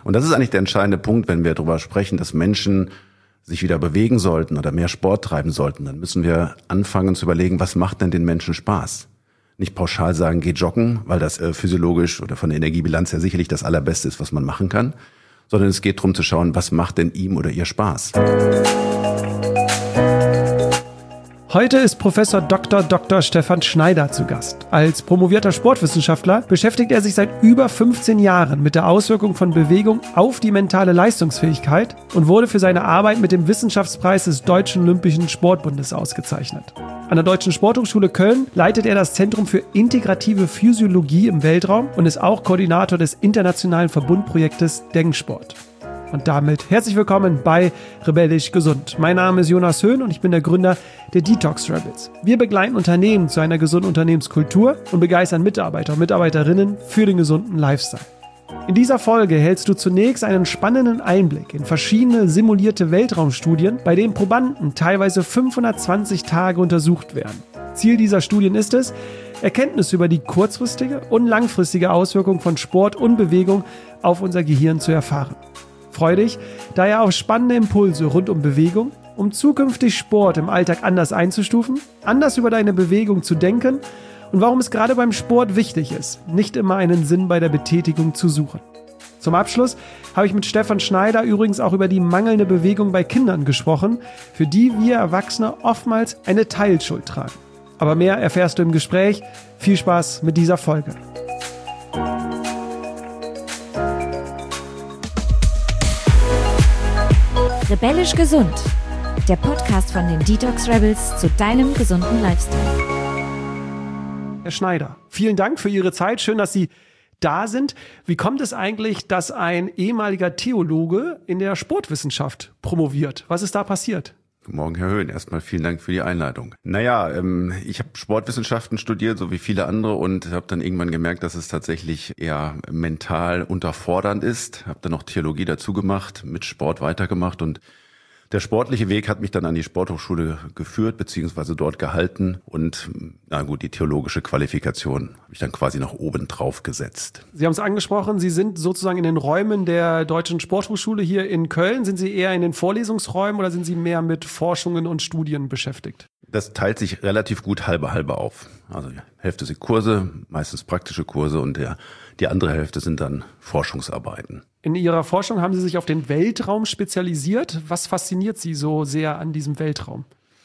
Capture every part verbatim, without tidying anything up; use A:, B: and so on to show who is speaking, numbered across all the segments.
A: Und das ist eigentlich der entscheidende Punkt, wenn wir darüber sprechen, dass Menschen sich wieder bewegen sollten oder mehr Sport treiben sollten. Dann müssen wir anfangen zu überlegen, was macht denn den Menschen Spaß? Nicht pauschal sagen, geh joggen, weil das äh, physiologisch oder von der Energiebilanz her sicherlich das Allerbeste ist, was man machen kann. Sondern es geht darum zu schauen, was macht denn ihm oder ihr Spaß?
B: Heute ist Professor Doktor Doktor Stefan Schneider zu Gast. Als promovierter Sportwissenschaftler beschäftigt er sich seit über fünfzehn Jahren mit der Auswirkung von Bewegung auf die mentale Leistungsfähigkeit und wurde für seine Arbeit mit dem Wissenschaftspreis des Deutschen Olympischen Sportbundes ausgezeichnet. An der Deutschen Sporthochschule Köln leitet er das Zentrum für integrative Physiologie im Weltraum und ist auch Koordinator des internationalen Verbundprojektes Denksport. Und damit herzlich willkommen bei Rebellisch Gesund. Mein Name ist Jonas Höhn und ich bin der Gründer der Detox Rebels. Wir begleiten Unternehmen zu einer gesunden Unternehmenskultur und begeistern Mitarbeiter und Mitarbeiterinnen für den gesunden Lifestyle. In dieser Folge erhältst du zunächst einen spannenden Einblick in verschiedene simulierte Weltraumstudien, bei denen Probanden teilweise fünfhundertzwanzig Tage untersucht werden. Ziel dieser Studien ist es, Erkenntnisse über die kurzfristige und langfristige Auswirkung von Sport und Bewegung auf unser Gehirn zu erfahren. Freu dich daher auf spannende Impulse rund um Bewegung, um zukünftig Sport im Alltag anders einzustufen, anders über deine Bewegung zu denken und warum es gerade beim Sport wichtig ist, nicht immer einen Sinn bei der Betätigung zu suchen. Zum Abschluss habe ich mit Stefan Schneider übrigens auch über die mangelnde Bewegung bei Kindern gesprochen, für die wir Erwachsene oftmals eine Teilschuld tragen. Aber mehr erfährst du im Gespräch. Viel Spaß mit dieser Folge.
C: Rebellisch Gesund, der Podcast von den Detox Rebels zu deinem gesunden Lifestyle.
B: Herr Schneider, vielen Dank für Ihre Zeit. Schön, dass Sie da sind. Wie kommt es eigentlich, dass ein ehemaliger Theologe in der Sportwissenschaft promoviert? Was ist da passiert?
A: Guten Morgen, Herr Höhn. Erstmal vielen Dank für die Einleitung. Naja, ähm, ich habe Sportwissenschaften studiert, so wie viele andere, und habe dann irgendwann gemerkt, dass es tatsächlich eher mental unterfordernd ist. Habe dann noch Theologie dazu gemacht, mit Sport weitergemacht, und der sportliche Weg hat mich dann an die Sporthochschule geführt, beziehungsweise dort gehalten, und na gut, die theologische Qualifikation habe ich dann quasi noch oben drauf gesetzt.
B: Sie haben es angesprochen, Sie sind sozusagen in den Räumen der Deutschen Sporthochschule hier in Köln. Sind Sie eher in den Vorlesungsräumen oder sind Sie mehr mit Forschungen und Studien beschäftigt?
A: Das teilt sich relativ gut halbe halbe auf. Also die Hälfte sind Kurse, meistens praktische Kurse, und der, die andere Hälfte sind dann Forschungsarbeiten.
B: In Ihrer Forschung haben Sie sich auf den Weltraum spezialisiert. Was fasziniert Sie so sehr an diesem Weltraum?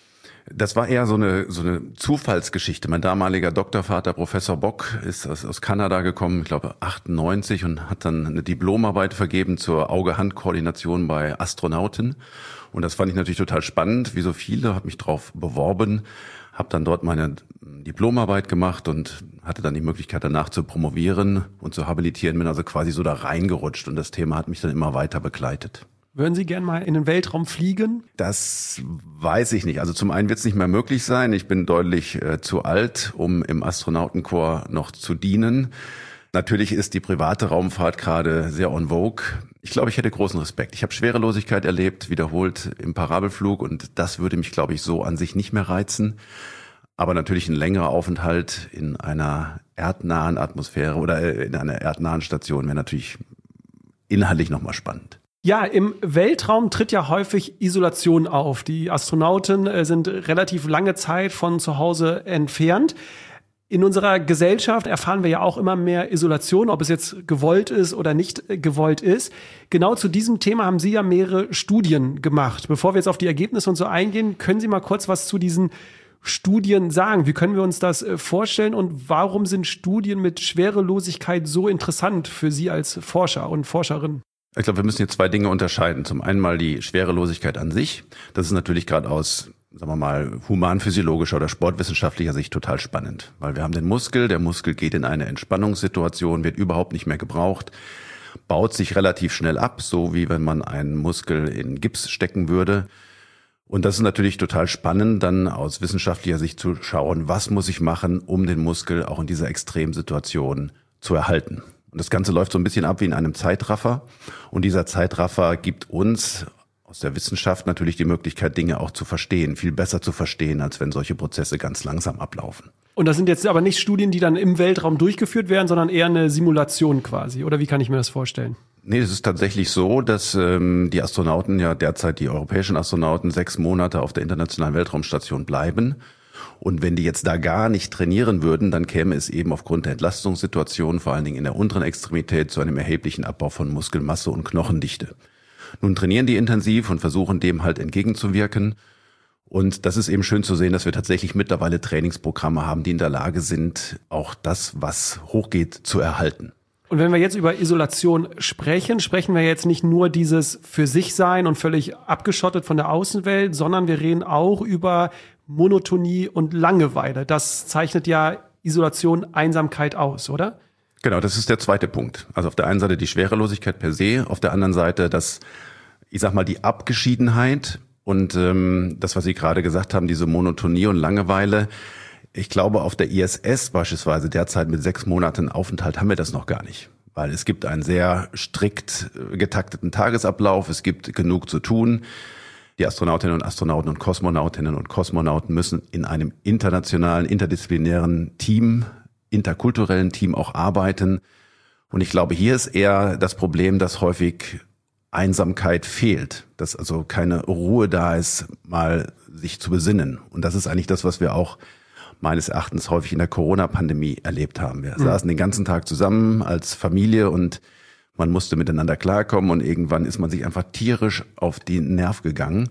A: Das war eher so eine so eine Zufallsgeschichte. Mein damaliger Doktorvater, Professor Bock, ist aus, aus Kanada gekommen, ich glaube achtundneunzig, und hat dann eine Diplomarbeit vergeben zur Auge-Hand-Koordination bei Astronauten. Und das fand ich natürlich total spannend, wie so viele, habe mich drauf beworben, habe dann dort meine Diplomarbeit gemacht und hatte dann die Möglichkeit, danach zu promovieren und zu habilitieren, bin also quasi so da reingerutscht, und das Thema hat mich dann immer weiter begleitet.
B: Würden Sie gern mal in den Weltraum fliegen?
A: Das weiß ich nicht. Also zum einen wird es nicht mehr möglich sein. Ich bin deutlich äh, zu alt, um im Astronautenkorps noch zu dienen. Natürlich ist die private Raumfahrt gerade sehr en vogue. Ich glaube, ich hätte großen Respekt. Ich habe Schwerelosigkeit erlebt, wiederholt im Parabelflug, und das würde mich, glaube ich, so an sich nicht mehr reizen. Aber natürlich ein längerer Aufenthalt in einer erdnahen Atmosphäre oder in einer erdnahen Station wäre natürlich inhaltlich nochmal spannend.
B: Ja, im Weltraum tritt ja häufig Isolation auf. Die Astronauten äh, sind relativ lange Zeit von zu Hause entfernt. In unserer Gesellschaft erfahren wir ja auch immer mehr Isolation, ob es jetzt gewollt ist oder nicht gewollt ist. Genau zu diesem Thema haben Sie ja mehrere Studien gemacht. Bevor wir jetzt auf die Ergebnisse und so eingehen, können Sie mal kurz was zu diesen Studien sagen? Wie können wir uns das vorstellen, und warum sind Studien mit Schwerelosigkeit so interessant für Sie als Forscher und Forscherin?
A: Ich glaube, wir müssen hier zwei Dinge unterscheiden. Zum einen mal die Schwerelosigkeit an sich. Das ist natürlich gerade aus, sagen wir mal, humanphysiologischer oder sportwissenschaftlicher Sicht total spannend. Weil wir haben den Muskel, der Muskel geht in eine Entspannungssituation, wird überhaupt nicht mehr gebraucht, baut sich relativ schnell ab, so wie wenn man einen Muskel in Gips stecken würde. Und das ist natürlich total spannend, dann aus wissenschaftlicher Sicht zu schauen, was muss ich machen, um den Muskel auch in dieser Extremsituation zu erhalten. Und das Ganze läuft so ein bisschen ab wie in einem Zeitraffer. Und dieser Zeitraffer gibt uns aus der Wissenschaft natürlich die Möglichkeit, Dinge auch zu verstehen, viel besser zu verstehen, als wenn solche Prozesse ganz langsam ablaufen.
B: Und das sind jetzt aber nicht Studien, die dann im Weltraum durchgeführt werden, sondern eher eine Simulation quasi. Oder wie kann ich mir das vorstellen?
A: Nee, es ist tatsächlich so, dass ähm, die Astronauten ja derzeit, die europäischen Astronauten, sechs Monate auf der Internationalen Weltraumstation bleiben. Und wenn die jetzt da gar nicht trainieren würden, dann käme es eben aufgrund der Entlastungssituation, vor allen Dingen in der unteren Extremität, zu einem erheblichen Abbau von Muskelmasse und Knochendichte. Nun trainieren die intensiv und versuchen dem halt entgegenzuwirken. Und das ist eben schön zu sehen, dass wir tatsächlich mittlerweile Trainingsprogramme haben, die in der Lage sind, auch das, was hochgeht, zu erhalten.
B: Und wenn wir jetzt über Isolation sprechen, sprechen wir jetzt nicht nur dieses für sich sein und völlig abgeschottet von der Außenwelt, sondern wir reden auch über Monotonie und Langeweile. Das zeichnet ja Isolation, Einsamkeit aus, oder?
A: Genau, das ist der zweite Punkt. Also auf der einen Seite die Schwerelosigkeit per se, auf der anderen Seite das, ich sag mal, die Abgeschiedenheit und ähm, das, was Sie gerade gesagt haben, diese Monotonie und Langeweile. Ich glaube, auf der I S S beispielsweise derzeit mit sechs Monaten Aufenthalt haben wir das noch gar nicht. Weil es gibt einen sehr strikt getakteten Tagesablauf, es gibt genug zu tun. Die Astronautinnen und Astronauten und Kosmonautinnen und Kosmonauten müssen in einem internationalen, interdisziplinären Team, interkulturellen Team auch arbeiten. Und ich glaube, hier ist eher das Problem, dass häufig Einsamkeit fehlt, dass also keine Ruhe da ist, mal sich zu besinnen. Und das ist eigentlich das, was wir auch meines Erachtens häufig in der Corona-Pandemie erlebt haben. Wir mhm. saßen den ganzen Tag zusammen als Familie und man musste miteinander klarkommen und irgendwann ist man sich einfach tierisch auf den Nerv gegangen.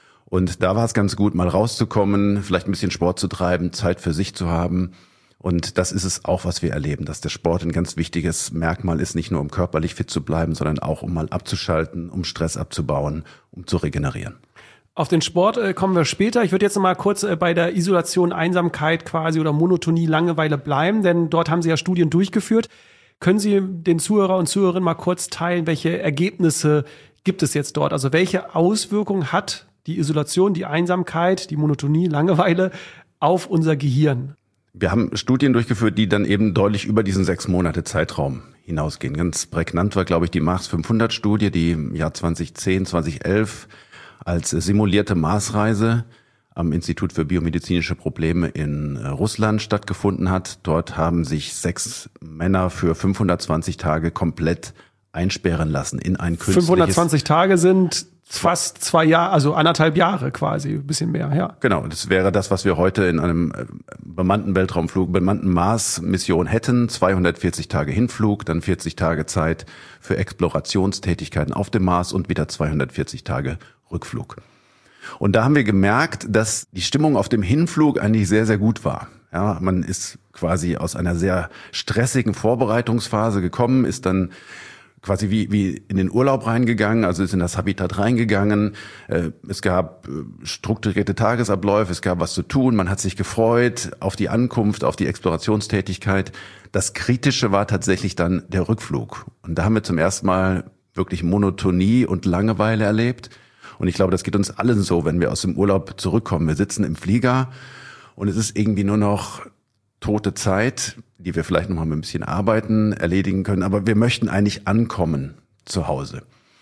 A: Und da war es ganz gut, mal rauszukommen, vielleicht ein bisschen Sport zu treiben, Zeit für sich zu haben. Und das ist es auch, was wir erleben, dass der Sport ein ganz wichtiges Merkmal ist, nicht nur um körperlich fit zu bleiben, sondern auch um mal abzuschalten, um Stress abzubauen, um zu regenerieren.
B: Auf den Sport äh, kommen wir später. Ich würde jetzt noch mal kurz äh, bei der Isolation, Einsamkeit quasi oder Monotonie, Langeweile bleiben, denn dort haben Sie ja Studien durchgeführt. Können Sie den Zuhörer und Zuhörerinnen mal kurz teilen, welche Ergebnisse gibt es jetzt dort? Also welche Auswirkungen hat die Isolation, die Einsamkeit, die Monotonie, Langeweile auf unser Gehirn?
A: Wir haben Studien durchgeführt, die dann eben deutlich über diesen sechs Monate Zeitraum hinausgehen. Ganz prägnant war, glaube ich, die Mars fünfhundert Studie, die im Jahr zwanzig zehn, zwanzig elf als simulierte Marsreise am Institut für biomedizinische Probleme in Russland stattgefunden hat. Dort haben sich sechs Männer für fünfhundertzwanzig Tage komplett einsperren lassen in ein künstliches...
B: fünfhundertzwanzig Tage sind fast zwei Jahre, also anderthalb Jahre quasi, ein bisschen mehr, ja.
A: Genau, das wäre das, was wir heute in einem bemannten Weltraumflug, bemannten Mars-Mission hätten. zweihundertvierzig Tage Hinflug, dann vierzig Tage Zeit für Explorationstätigkeiten auf dem Mars und wieder zweihundertvierzig Tage Rückflug. Und da haben wir gemerkt, dass die Stimmung auf dem Hinflug eigentlich sehr, sehr gut war. Ja, man ist quasi aus einer sehr stressigen Vorbereitungsphase gekommen, ist dann quasi wie, wie in den Urlaub reingegangen, also ist in das Habitat reingegangen. Es gab strukturierte Tagesabläufe, es gab was zu tun, man hat sich gefreut auf die Ankunft, auf die Explorationstätigkeit. Das Kritische war tatsächlich dann der Rückflug. Und da haben wir zum ersten Mal wirklich Monotonie und Langeweile erlebt. Und ich glaube, das geht uns allen so, wenn wir aus dem Urlaub zurückkommen. Wir sitzen im Flieger und es ist irgendwie nur noch tote Zeit, die wir vielleicht noch mal mit ein bisschen Arbeiten erledigen können. Aber wir möchten eigentlich ankommen zu Hause.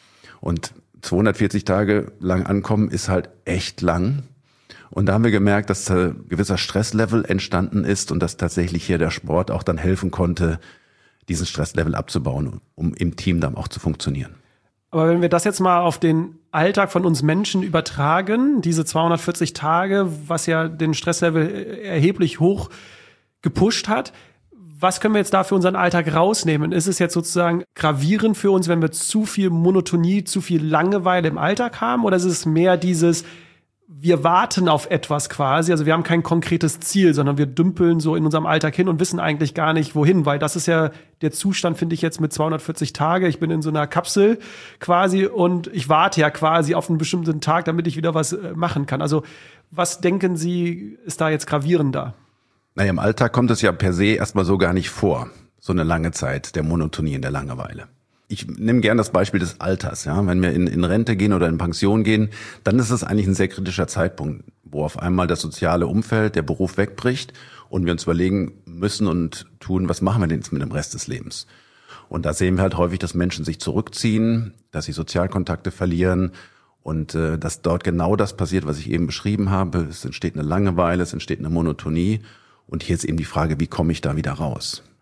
A: Und zweihundertvierzig Tage lang ankommen ist halt echt lang. Und da haben wir gemerkt, dass ein gewisser Stresslevel entstanden ist und dass tatsächlich hier der Sport auch dann helfen konnte, diesen Stresslevel abzubauen, um im Team dann auch zu funktionieren.
B: Aber wenn wir das jetzt mal auf den Alltag von uns Menschen übertragen, diese zweihundertvierzig Tage, was ja den Stresslevel erheblich hoch gepusht hat, was können wir jetzt da für unseren Alltag rausnehmen? Ist es jetzt sozusagen gravierend für uns, wenn wir zu viel Monotonie, zu viel Langeweile im Alltag haben? Oder ist es mehr dieses, wir warten auf etwas quasi, also wir haben kein konkretes Ziel, sondern wir dümpeln so in unserem Alltag hin und wissen eigentlich gar nicht, wohin, weil das ist ja der Zustand, finde ich jetzt mit zweihundertvierzig Tage. Ich bin in so einer Kapsel quasi und ich warte ja quasi auf einen bestimmten Tag, damit ich wieder was machen kann. Also was denken Sie, ist da jetzt gravierender?
A: Naja, im Alltag kommt es ja per se erstmal so gar nicht vor, so eine lange Zeit der Monotonie und der Langeweile. Ich nehme gern das Beispiel des Alters. Ja, wenn wir in, in Rente gehen oder in Pension gehen, dann ist es eigentlich ein sehr kritischer Zeitpunkt, wo auf einmal das soziale Umfeld, der Beruf wegbricht und wir uns überlegen müssen und tun, was machen wir denn jetzt mit dem Rest des Lebens? Und da sehen wir halt häufig, dass Menschen sich zurückziehen, dass sie Sozialkontakte verlieren und äh, dass dort genau das passiert, was ich eben beschrieben habe. Es entsteht eine Langeweile, es entsteht eine Monotonie und hier ist eben die Frage, wie komme ich da wieder raus?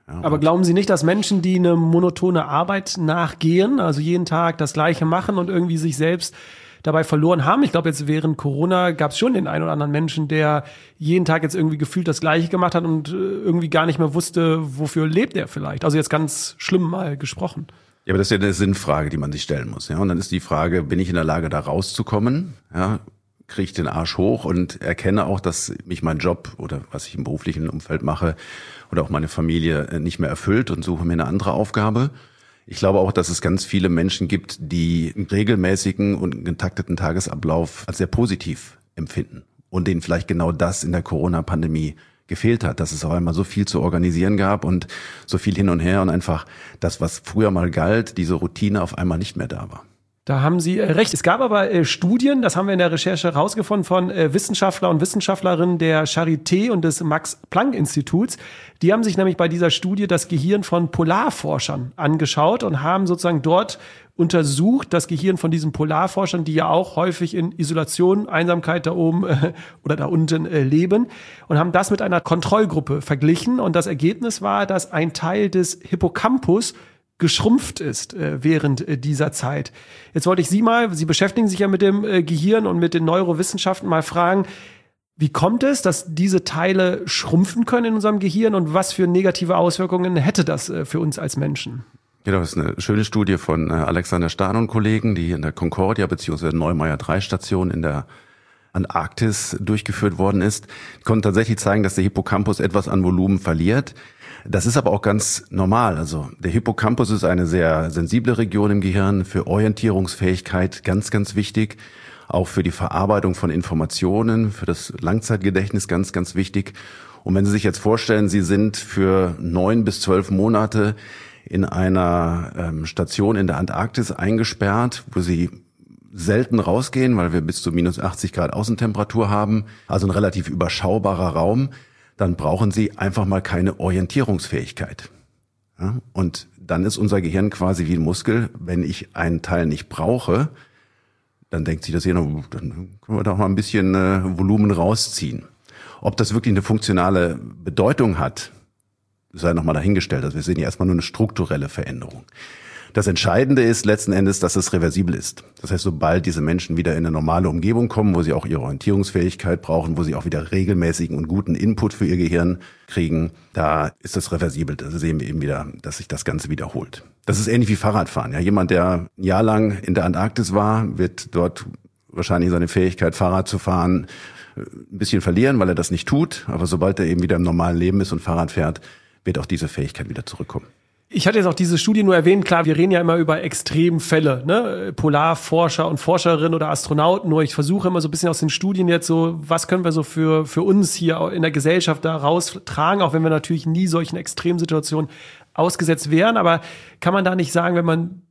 A: Ja,
B: aber glauben Sie nicht, dass Menschen, die eine monotone Arbeit nachgehen, also jeden Tag das Gleiche machen und irgendwie sich selbst dabei verloren haben? Ich glaube, jetzt während Corona gab es schon den einen oder anderen Menschen, der jeden Tag jetzt irgendwie gefühlt das Gleiche gemacht hat und irgendwie gar nicht mehr wusste, wofür lebt er vielleicht. Also jetzt ganz schlimm mal gesprochen.
A: Ja, aber das ist ja eine Sinnfrage, die man sich stellen muss. Ja, und dann ist die Frage, bin ich in der Lage, da rauszukommen? Ja, kriege ich den Arsch hoch und erkenne auch, dass mich mein Job oder was ich im beruflichen Umfeld mache oder auch meine Familie nicht mehr erfüllt und suche mir eine andere Aufgabe. Ich glaube auch, dass es ganz viele Menschen gibt, die einen regelmäßigen und getakteten Tagesablauf als sehr positiv empfinden und denen vielleicht genau das in der Corona-Pandemie gefehlt hat, dass es auf einmal so viel zu organisieren gab und so viel hin und her und einfach das, was früher mal galt, diese Routine auf einmal nicht mehr da war.
B: Da haben Sie recht. Es gab aber äh, Studien, das haben wir in der Recherche rausgefunden, von äh, Wissenschaftler und Wissenschaftlerinnen der Charité und des Max-Planck-Instituts. Die haben sich nämlich bei dieser Studie das Gehirn von Polarforschern angeschaut und haben sozusagen dort untersucht, das Gehirn von diesen Polarforschern, die ja auch häufig in Isolation, Einsamkeit da oben äh, oder da unten äh, leben, und haben das mit einer Kontrollgruppe verglichen. Und das Ergebnis war, dass ein Teil des Hippocampus geschrumpft ist äh, während äh, dieser Zeit. Jetzt wollte ich Sie mal, Sie beschäftigen sich ja mit dem äh, Gehirn und mit den Neurowissenschaften, mal fragen, wie kommt es, dass diese Teile schrumpfen können in unserem Gehirn und was für negative Auswirkungen hätte das äh, für uns als Menschen?
A: Ja, das ist eine schöne Studie von äh, Alexander Stahn und Kollegen, die in der Concordia bzw. Neumeier drei Station in der Antarktis durchgeführt worden ist. Die konnten tatsächlich zeigen, dass der Hippocampus etwas an Volumen verliert. Das ist aber auch ganz normal. Also der Hippocampus ist eine sehr sensible Region im Gehirn, für Orientierungsfähigkeit ganz, ganz wichtig. Auch für die Verarbeitung von Informationen, für das Langzeitgedächtnis ganz, ganz wichtig. Und wenn Sie sich jetzt vorstellen, Sie sind für neun bis zwölf Monate in einer ähm, Station in der Antarktis eingesperrt, wo Sie selten rausgehen, weil wir bis zu minus achtzig Grad Außentemperatur haben, also ein relativ überschaubarer Raum, dann brauchen Sie einfach mal keine Orientierungsfähigkeit. Ja, und dann ist unser Gehirn quasi wie ein Muskel. Wenn ich einen Teil nicht brauche, dann denkt sich das Gehirn, dann können wir doch mal ein bisschen äh, Volumen rausziehen. Ob das wirklich eine funktionale Bedeutung hat, sei nochmal dahingestellt. Also wir sehen ja erstmal nur eine strukturelle Veränderung. Das Entscheidende ist letzten Endes, dass es reversibel ist. Das heißt, sobald diese Menschen wieder in eine normale Umgebung kommen, wo sie auch ihre Orientierungsfähigkeit brauchen, wo sie auch wieder regelmäßigen und guten Input für ihr Gehirn kriegen, da ist das reversibel. Da sehen wir eben wieder, dass sich das Ganze wiederholt. Das ist ähnlich wie Fahrradfahren. Ja, jemand, der ein Jahr lang in der Antarktis war, wird dort wahrscheinlich seine Fähigkeit, Fahrrad zu fahren, ein bisschen verlieren, weil er das nicht tut. Aber sobald er eben wieder im normalen Leben ist und Fahrrad fährt, wird auch diese Fähigkeit wieder zurückkommen.
B: Ich hatte jetzt auch diese Studie nur erwähnt, klar, wir reden ja immer über Extremfälle, ne? Polarforscher und Forscherinnen oder Astronauten, nur ich versuche immer so ein bisschen aus den Studien jetzt so, was können wir so für für uns hier in der Gesellschaft da raustragen, auch wenn wir natürlich nie solchen Extremsituationen ausgesetzt wären, aber kann man da nicht sagen, wenn man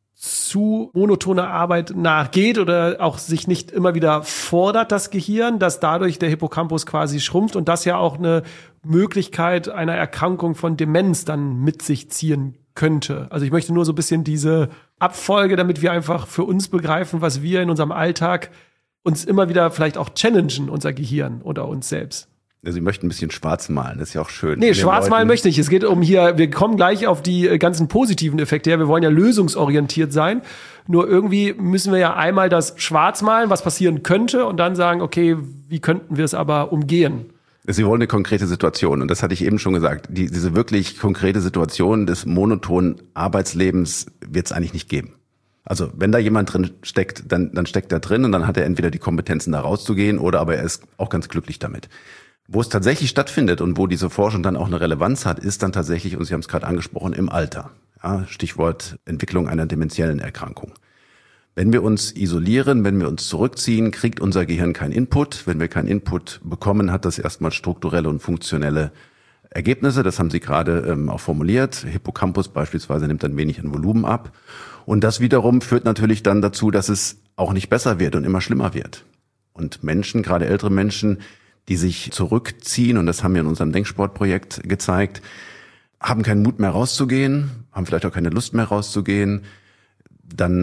B: zu monotoner Arbeit nachgeht oder auch sich nicht immer wieder fordert, das Gehirn, dass dadurch der Hippocampus quasi schrumpft und das ja auch eine Möglichkeit einer Erkrankung von Demenz dann mit sich ziehen könnte. Also ich möchte nur so ein bisschen diese Abfolge, damit wir einfach für uns begreifen, was wir in unserem Alltag uns immer wieder vielleicht auch challengen, unser Gehirn oder uns selbst.
A: Also Sie möchten ein bisschen schwarz malen, das ist ja auch schön.
B: Nee, schwarz malen möchte ich. Es geht um hier, wir kommen gleich auf die ganzen positiven Effekte her. Wir wollen ja lösungsorientiert sein. Nur irgendwie müssen wir ja einmal das schwarz malen, was passieren könnte, und dann sagen, okay, wie könnten wir es aber umgehen?
A: Sie wollen eine konkrete Situation, und das hatte ich eben schon gesagt. Die, diese wirklich konkrete Situation des monotonen Arbeitslebens wird es eigentlich nicht geben. Also wenn da jemand drin steckt, dann, dann steckt er drin und dann hat er entweder die Kompetenzen, da rauszugehen, oder aber er ist auch ganz glücklich damit. Wo es tatsächlich stattfindet und wo diese Forschung dann auch eine Relevanz hat, ist dann tatsächlich, und Sie haben es gerade angesprochen, im Alter. Ja, Stichwort Entwicklung einer dementiellen Erkrankung. Wenn wir uns isolieren, wenn wir uns zurückziehen, kriegt unser Gehirn keinen Input. Wenn wir keinen Input bekommen, hat das erstmal strukturelle und funktionelle Ergebnisse. Das haben Sie gerade ähm, auch formuliert. Hippocampus beispielsweise nimmt ein wenig an Volumen ab. Und das wiederum führt natürlich dann dazu, dass es auch nicht besser wird und immer schlimmer wird. Und Menschen, gerade ältere Menschen, die sich zurückziehen, und das haben wir in unserem Denksportprojekt gezeigt, haben keinen Mut mehr rauszugehen, haben vielleicht auch keine Lust mehr rauszugehen, dann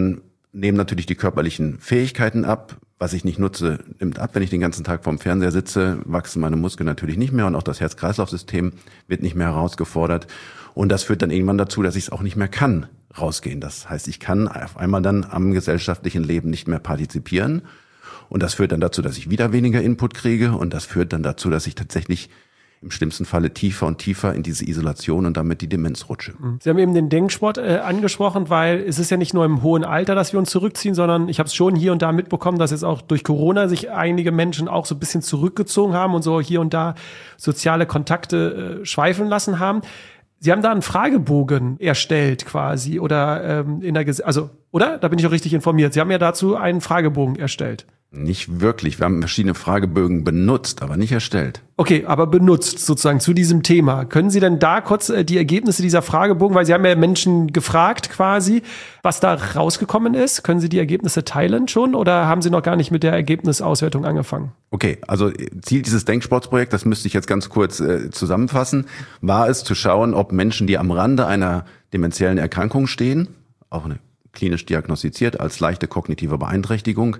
A: nehmen natürlich die körperlichen Fähigkeiten ab. Was ich nicht nutze, nimmt ab. Wenn ich den ganzen Tag vorm Fernseher sitze, wachsen meine Muskeln natürlich nicht mehr und auch das Herz-Kreislauf-System wird nicht mehr herausgefordert. Und das führt dann irgendwann dazu, dass ich es auch nicht mehr kann, rausgehen. Das heißt, ich kann auf einmal dann am gesellschaftlichen Leben nicht mehr partizipieren. Und das führt dann dazu, dass ich wieder weniger Input kriege. Und das führt dann dazu, dass ich tatsächlich im schlimmsten Falle tiefer und tiefer in diese Isolation und damit die Demenz rutsche.
B: Sie haben eben den Denksport äh, angesprochen, weil es ist ja nicht nur im hohen Alter, dass wir uns zurückziehen, sondern ich habe es schon hier und da mitbekommen, dass jetzt auch durch Corona sich einige Menschen auch so ein bisschen zurückgezogen haben und so hier und da soziale Kontakte äh, schweifen lassen haben. Sie haben da einen Fragebogen erstellt quasi oder ähm, in der Ges- also oder? Da bin ich auch richtig informiert. Sie haben ja dazu einen Fragebogen erstellt.
A: Nicht wirklich. Wir haben verschiedene Fragebögen benutzt, aber nicht erstellt.
B: Okay, aber benutzt sozusagen zu diesem Thema. Können Sie denn da kurz äh, die Ergebnisse dieser Fragebogen, weil Sie haben ja Menschen gefragt quasi, was da rausgekommen ist. Können Sie die Ergebnisse teilen schon oder haben Sie noch gar nicht mit der Ergebnisauswertung angefangen?
A: Okay, also Ziel dieses Denksportsprojekts, das müsste ich jetzt ganz kurz äh, zusammenfassen, war es zu schauen, ob Menschen, die am Rande einer dementiellen Erkrankung stehen, auch eine klinisch diagnostiziert als leichte kognitive Beeinträchtigung,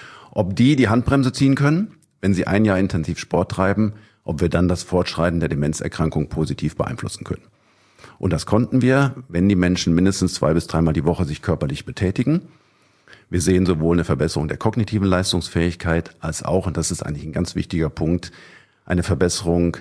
A: ob die die Handbremse ziehen können, wenn sie ein Jahr intensiv Sport treiben, ob wir dann das Fortschreiten der Demenzerkrankung positiv beeinflussen können. Und das konnten wir, wenn die Menschen mindestens zwei bis dreimal die Woche sich körperlich betätigen. Wir sehen sowohl eine Verbesserung der kognitiven Leistungsfähigkeit als auch, und das ist eigentlich ein ganz wichtiger Punkt, eine Verbesserung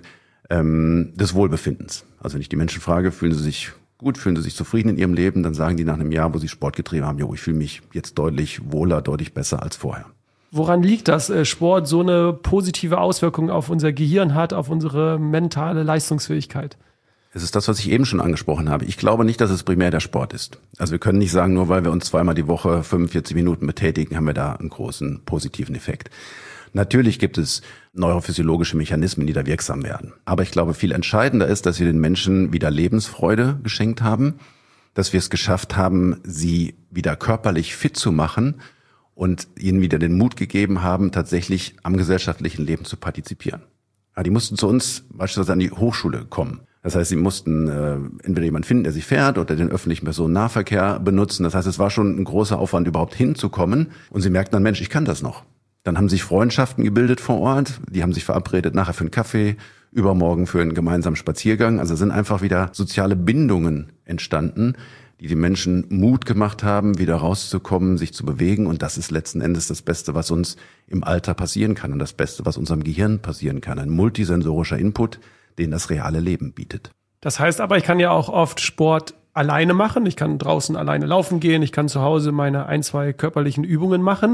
A: ähm, des Wohlbefindens. Also wenn ich die Menschen frage, fühlen sie sich gut, fühlen sie sich zufrieden in ihrem Leben, dann sagen die nach einem Jahr, wo sie Sport getrieben haben, jo, ich fühle mich jetzt deutlich wohler, deutlich besser als vorher.
B: Woran liegt das, äh, Sport so eine positive Auswirkung auf unser Gehirn hat, auf unsere mentale Leistungsfähigkeit?
A: Es ist das, was ich eben schon angesprochen habe. Ich glaube nicht, dass es primär der Sport ist. Also wir können nicht sagen, nur weil wir uns zweimal die Woche fünfundvierzig Minuten betätigen, haben wir da einen großen positiven Effekt. Natürlich gibt es neurophysiologische Mechanismen, die da wirksam werden. Aber ich glaube, viel entscheidender ist, dass wir den Menschen wieder Lebensfreude geschenkt haben, dass wir es geschafft haben, sie wieder körperlich fit zu machen und ihnen wieder den Mut gegeben haben, tatsächlich am gesellschaftlichen Leben zu partizipieren. Ja, die mussten zu uns beispielsweise an die Hochschule kommen. Das heißt, sie mussten äh, entweder jemanden finden, der sie fährt, oder den öffentlichen Personennahverkehr benutzen. Das heißt, es war schon ein großer Aufwand, überhaupt hinzukommen. Und sie merkten dann, Mensch, ich kann das noch. Dann haben sich Freundschaften gebildet vor Ort. Die haben sich verabredet nachher für einen Kaffee, übermorgen für einen gemeinsamen Spaziergang. Also sind einfach wieder soziale Bindungen entstanden, die die Menschen Mut gemacht haben, wieder rauszukommen, sich zu bewegen. Und das ist letzten Endes das Beste, was uns im Alter passieren kann und das Beste, was unserem Gehirn passieren kann. Ein multisensorischer Input, den das reale Leben bietet.
B: Das heißt aber, ich kann ja auch oft Sport alleine machen. Ich kann draußen alleine laufen gehen. Ich kann zu Hause meine ein, zwei körperlichen Übungen machen.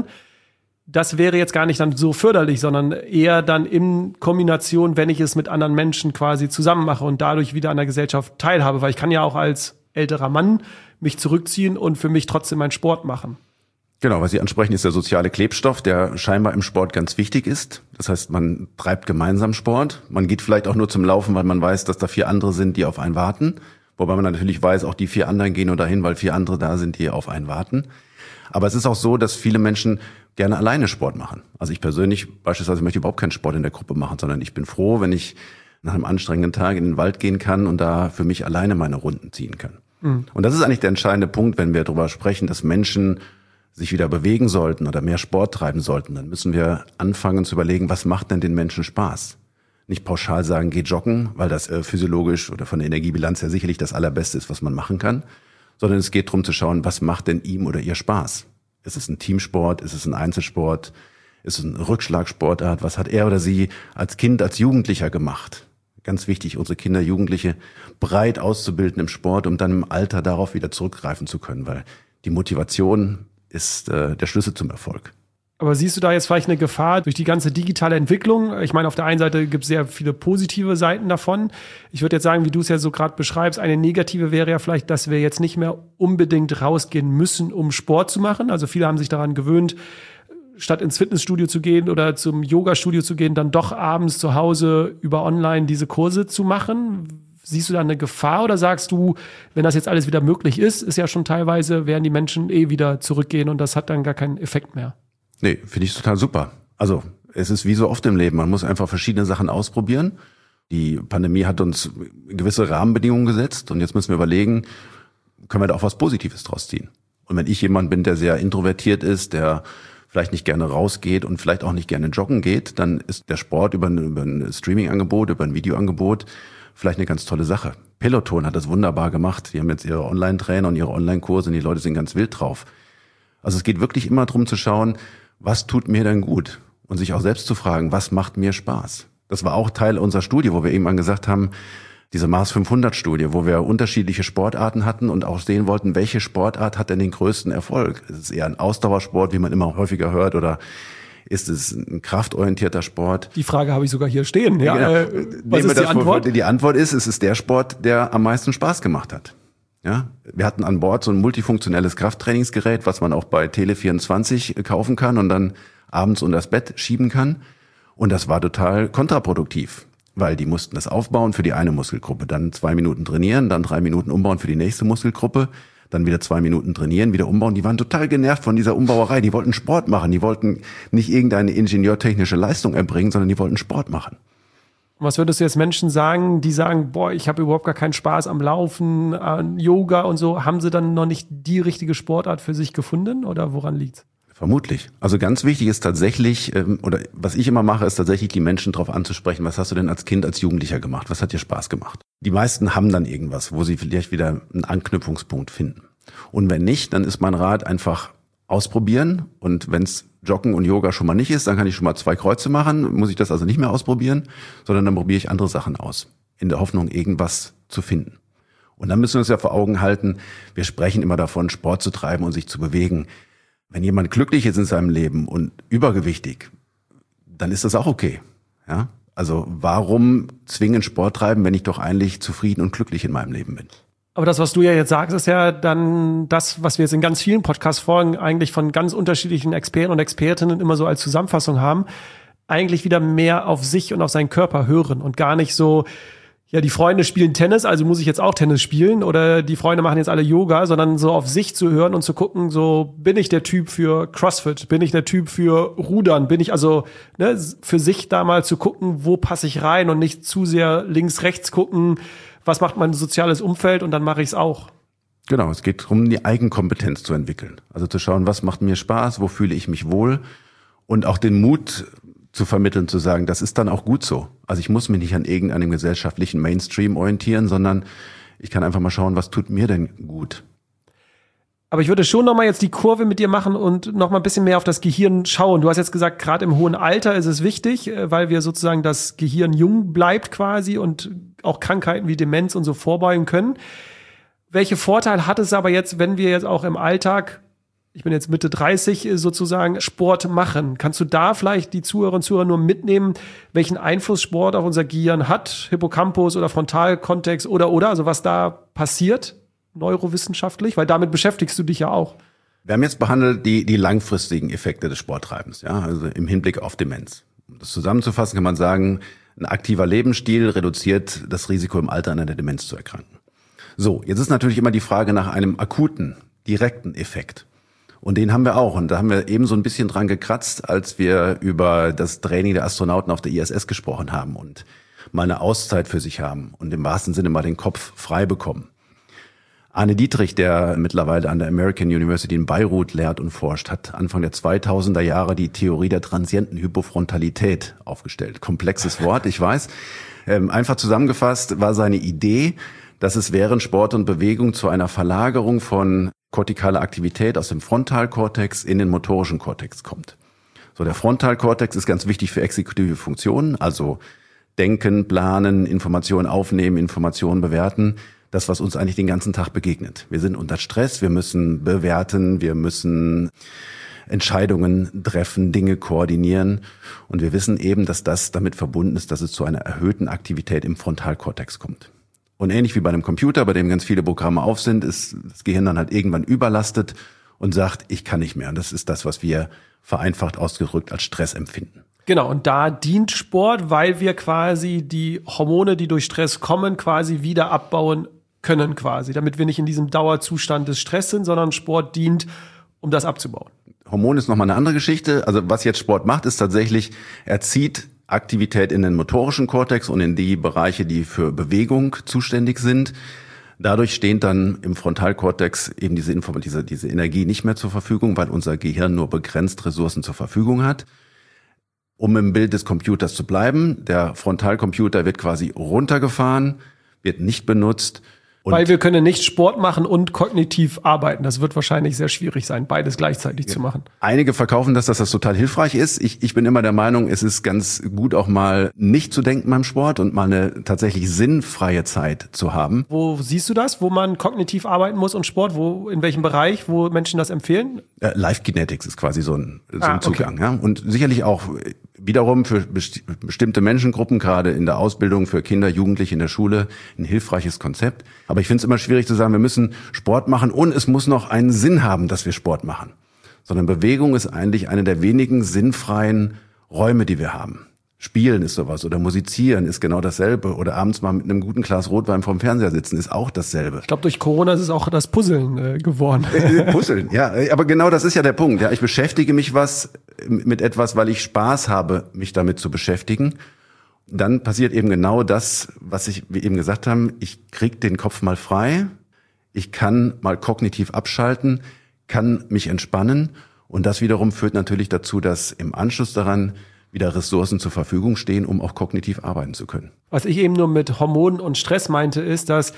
B: Das wäre jetzt gar nicht dann so förderlich, sondern eher dann in Kombination, wenn ich es mit anderen Menschen quasi zusammen mache und dadurch wieder an der Gesellschaft teilhabe. Weil ich kann ja auch als älterer Mann mich zurückziehen und für mich trotzdem meinen Sport machen.
A: Genau, was Sie ansprechen, ist der soziale Klebstoff, der scheinbar im Sport ganz wichtig ist. Das heißt, man treibt gemeinsam Sport. Man geht vielleicht auch nur zum Laufen, weil man weiß, dass da vier andere sind, die auf einen warten. Wobei man natürlich weiß, auch die vier anderen gehen nur dahin, weil vier andere da sind, die auf einen warten. Aber es ist auch so, dass viele Menschen gerne alleine Sport machen. Also ich persönlich beispielsweise möchte überhaupt keinen Sport in der Gruppe machen, sondern ich bin froh, wenn ich nach einem anstrengenden Tag in den Wald gehen kann und da für mich alleine meine Runden ziehen kann. Mhm. Und das ist eigentlich der entscheidende Punkt, wenn wir darüber sprechen, dass Menschen sich wieder bewegen sollten oder mehr Sport treiben sollten, dann müssen wir anfangen zu überlegen, was macht denn den Menschen Spaß? Nicht pauschal sagen, geh joggen, weil das äh, physiologisch oder von der Energiebilanz her sicherlich das Allerbeste ist, was man machen kann, sondern es geht darum zu schauen, was macht denn ihm oder ihr Spaß? Ist es ein Teamsport? Ist es ein Einzelsport? Ist es eine Rückschlagsportart? Was hat er oder sie als Kind, als Jugendlicher gemacht? Ganz wichtig, unsere Kinder, Jugendliche breit auszubilden im Sport, um dann im Alter darauf wieder zurückgreifen zu können, weil die Motivation ist äh, der Schlüssel zum Erfolg.
B: Aber siehst du da jetzt vielleicht eine Gefahr durch die ganze digitale Entwicklung? Ich meine, auf der einen Seite gibt es sehr viele positive Seiten davon. Ich würde jetzt sagen, wie du es ja so gerade beschreibst, eine negative wäre ja vielleicht, dass wir jetzt nicht mehr unbedingt rausgehen müssen, um Sport zu machen. Also viele haben sich daran gewöhnt, statt ins Fitnessstudio zu gehen oder zum Yoga-Studio zu gehen, dann doch abends zu Hause über online diese Kurse zu machen. Siehst du da eine Gefahr oder sagst du, wenn das jetzt alles wieder möglich ist, ist ja schon teilweise, werden die Menschen eh wieder zurückgehen und das hat dann gar keinen Effekt mehr?
A: Nee, finde ich total super. Also es ist wie so oft im Leben, man muss einfach verschiedene Sachen ausprobieren. Die Pandemie hat uns gewisse Rahmenbedingungen gesetzt und jetzt müssen wir überlegen, können wir da auch was Positives draus ziehen? Und wenn ich jemand bin, der sehr introvertiert ist, der vielleicht nicht gerne rausgeht und vielleicht auch nicht gerne joggen geht, dann ist der Sport über ein, über ein Streaming-Angebot, über ein Videoangebot vielleicht eine ganz tolle Sache. Peloton hat das wunderbar gemacht. Die haben jetzt ihre Online-Trainer und ihre Online-Kurse und die Leute sind ganz wild drauf. Also es geht wirklich immer darum zu schauen, was tut mir denn gut? Und sich auch selbst zu fragen, was macht mir Spaß? Das war auch Teil unserer Studie, wo wir eben gesagt haben, diese Mars fünfhundert Studie, wo wir unterschiedliche Sportarten hatten und auch sehen wollten, welche Sportart hat denn den größten Erfolg? Ist es eher ein Ausdauersport, wie man immer häufiger hört, oder ist es ein kraftorientierter Sport?
B: Die Frage habe ich sogar hier stehen. Ja,
A: genau.
B: äh, was ist die Antwort?
A: Die Antwort ist, es ist der Sport, der am meisten Spaß gemacht hat. Ja, wir hatten an Bord so ein multifunktionelles Krafttrainingsgerät, was man auch bei Tele vierundzwanzig kaufen kann und dann abends unter das Bett schieben kann. Und das war total kontraproduktiv, weil die mussten das aufbauen für die eine Muskelgruppe, dann zwei Minuten trainieren, dann drei Minuten umbauen für die nächste Muskelgruppe, dann wieder zwei Minuten trainieren, wieder umbauen. Die waren total genervt von dieser Umbauerei. Die wollten Sport machen. Die wollten nicht irgendeine ingenieurtechnische Leistung erbringen, sondern die wollten Sport machen.
B: Was würdest du jetzt Menschen sagen, die sagen, boah, ich habe überhaupt gar keinen Spaß am Laufen, an Yoga und so. Haben sie dann noch nicht die richtige Sportart für sich gefunden oder woran liegt's?
A: Vermutlich. Also ganz wichtig ist tatsächlich, ähm, oder was ich immer mache, ist tatsächlich die Menschen darauf anzusprechen, was hast du denn als Kind, als Jugendlicher gemacht? Was hat dir Spaß gemacht? Die meisten haben dann irgendwas, wo sie vielleicht wieder einen Anknüpfungspunkt finden. Und wenn nicht, dann ist mein Rat einfach ausprobieren. Und wenn es Joggen und Yoga schon mal nicht ist, dann kann ich schon mal zwei Kreuze machen, muss ich das also nicht mehr ausprobieren, sondern dann probiere ich andere Sachen aus, in der Hoffnung, irgendwas zu finden. Und dann müssen wir uns ja vor Augen halten, wir sprechen immer davon, Sport zu treiben und sich zu bewegen. Wenn jemand glücklich ist in seinem Leben und übergewichtig, dann ist das auch okay. Ja? Also warum zwingen Sport treiben, wenn ich doch eigentlich zufrieden und glücklich in meinem Leben bin?
B: Aber das, was du ja jetzt sagst, ist ja dann das, was wir jetzt in ganz vielen Podcast-Folgen eigentlich von ganz unterschiedlichen Experten und Expertinnen immer so als Zusammenfassung haben, eigentlich wieder mehr auf sich und auf seinen Körper hören und gar nicht so, ja, die Freunde spielen Tennis, also muss ich jetzt auch Tennis spielen, oder die Freunde machen jetzt alle Yoga, sondern so auf sich zu hören und zu gucken, so bin ich der Typ für CrossFit, bin ich der Typ für Rudern, bin ich also ne, für sich da mal zu gucken, wo passe ich rein und nicht zu sehr links, rechts gucken, was macht mein soziales Umfeld und dann mache ich es auch.
A: Genau, es geht darum, die Eigenkompetenz zu entwickeln. Also zu schauen, was macht mir Spaß, wo fühle ich mich wohl und auch den Mut zu vermitteln, zu sagen, das ist dann auch gut so. Also ich muss mich nicht an irgendeinem gesellschaftlichen Mainstream orientieren, sondern ich kann einfach mal schauen, was tut mir denn gut.
B: Aber ich würde schon noch mal jetzt die Kurve mit dir machen und noch mal ein bisschen mehr auf das Gehirn schauen. Du hast jetzt gesagt, gerade im hohen Alter ist es wichtig, weil wir sozusagen das Gehirn jung bleibt quasi und auch Krankheiten wie Demenz und so vorbeugen können. Welche Vorteile hat es aber jetzt, wenn wir jetzt auch im Alltag, ich bin jetzt Mitte dreißig, sozusagen Sport machen? Kannst du da vielleicht die Zuhörerinnen und Zuhörer nur mitnehmen, welchen Einfluss Sport auf unser Gehirn hat? Hippocampus oder Frontalkontext oder, oder, also was da passiert? Neurowissenschaftlich, weil damit beschäftigst du dich ja auch.
A: Wir haben jetzt behandelt die, die langfristigen Effekte des Sporttreibens, ja, also im Hinblick auf Demenz. Um das zusammenzufassen, kann man sagen, ein aktiver Lebensstil reduziert das Risiko, im Alter an einer Demenz zu erkranken. So, jetzt ist natürlich immer die Frage nach einem akuten, direkten Effekt. Und den haben wir auch. Und da haben wir eben so ein bisschen dran gekratzt, als wir über das Training der Astronauten auf der I S S gesprochen haben und mal eine Auszeit für sich haben und im wahrsten Sinne mal den Kopf frei bekommen. Arne Dietrich, der mittlerweile an der American University in Beirut lehrt und forscht, hat Anfang der zweitausender Jahre die Theorie der transienten Hypofrontalität aufgestellt. Komplexes Wort, ich weiß. Ähm, einfach zusammengefasst war seine Idee, dass es während Sport und Bewegung zu einer Verlagerung von kortikaler Aktivität aus dem Frontalkortex in den motorischen Kortex kommt. So, der Frontalkortex ist ganz wichtig für exekutive Funktionen, also denken, planen, Informationen aufnehmen, Informationen bewerten. Das, was uns eigentlich den ganzen Tag begegnet. Wir sind unter Stress, wir müssen bewerten, wir müssen Entscheidungen treffen, Dinge koordinieren. Und wir wissen eben, dass das damit verbunden ist, dass es zu einer erhöhten Aktivität im Frontalkortex kommt. Und ähnlich wie bei einem Computer, bei dem ganz viele Programme auf sind, ist das Gehirn dann halt irgendwann überlastet und sagt, ich kann nicht mehr. Und das ist das, was wir vereinfacht ausgedrückt als Stress empfinden.
B: Genau, und da dient Sport, weil wir quasi die Hormone, die durch Stress kommen, quasi wieder abbauen können quasi, damit wir nicht in diesem Dauerzustand des Stress sind, sondern Sport dient, um das abzubauen.
A: Hormon ist nochmal eine andere Geschichte. Also was jetzt Sport macht, ist tatsächlich, er zieht Aktivität in den motorischen Kortex und in die Bereiche, die für Bewegung zuständig sind. Dadurch steht dann im Frontalkortex eben diese, Inform- diese, diese Energie nicht mehr zur Verfügung, weil unser Gehirn nur begrenzt Ressourcen zur Verfügung hat. Um im Bild des Computers zu bleiben, der Frontalcomputer wird quasi runtergefahren, wird nicht benutzt.
B: Und weil wir können nicht Sport machen und kognitiv arbeiten. Das wird wahrscheinlich sehr schwierig sein, beides gleichzeitig ja. zu machen.
A: Einige verkaufen das, dass das total hilfreich ist. Ich, ich bin immer der Meinung, es ist ganz gut, auch mal nicht zu denken beim Sport und mal eine tatsächlich sinnfreie Zeit zu haben.
B: Wo siehst du das, wo man kognitiv arbeiten muss und Sport? Wo, in welchem Bereich, wo Menschen das empfehlen?
A: Äh, Life Kinetics ist quasi so ein, so ein
B: ah,
A: Zugang.
B: Okay.
A: Ja? Und sicherlich auch wiederum für besti- bestimmte Menschengruppen, gerade in der Ausbildung, für Kinder, Jugendliche in der Schule, ein hilfreiches Konzept. Aber ich finde es immer schwierig zu sagen, wir müssen Sport machen und es muss noch einen Sinn haben, dass wir Sport machen. Sondern Bewegung ist eigentlich eine der wenigen sinnfreien Räume, die wir haben. Spielen ist sowas oder musizieren ist genau dasselbe oder abends mal mit einem guten Glas Rotwein vorm Fernseher sitzen ist auch dasselbe.
B: Ich glaube, durch Corona ist es auch das Puzzeln äh, geworden.
A: Puzzeln, ja, aber genau das ist ja der Punkt. Ja, ich beschäftige mich was mit etwas, weil ich Spaß habe, mich damit zu beschäftigen. Dann passiert eben genau das, was ich, wie eben gesagt haben, ich krieg den Kopf mal frei, ich kann mal kognitiv abschalten, kann mich entspannen und das wiederum führt natürlich dazu, dass im Anschluss daran wieder Ressourcen zur Verfügung stehen, um auch kognitiv arbeiten zu können.
B: Was ich eben nur mit Hormonen und Stress meinte, ist, dass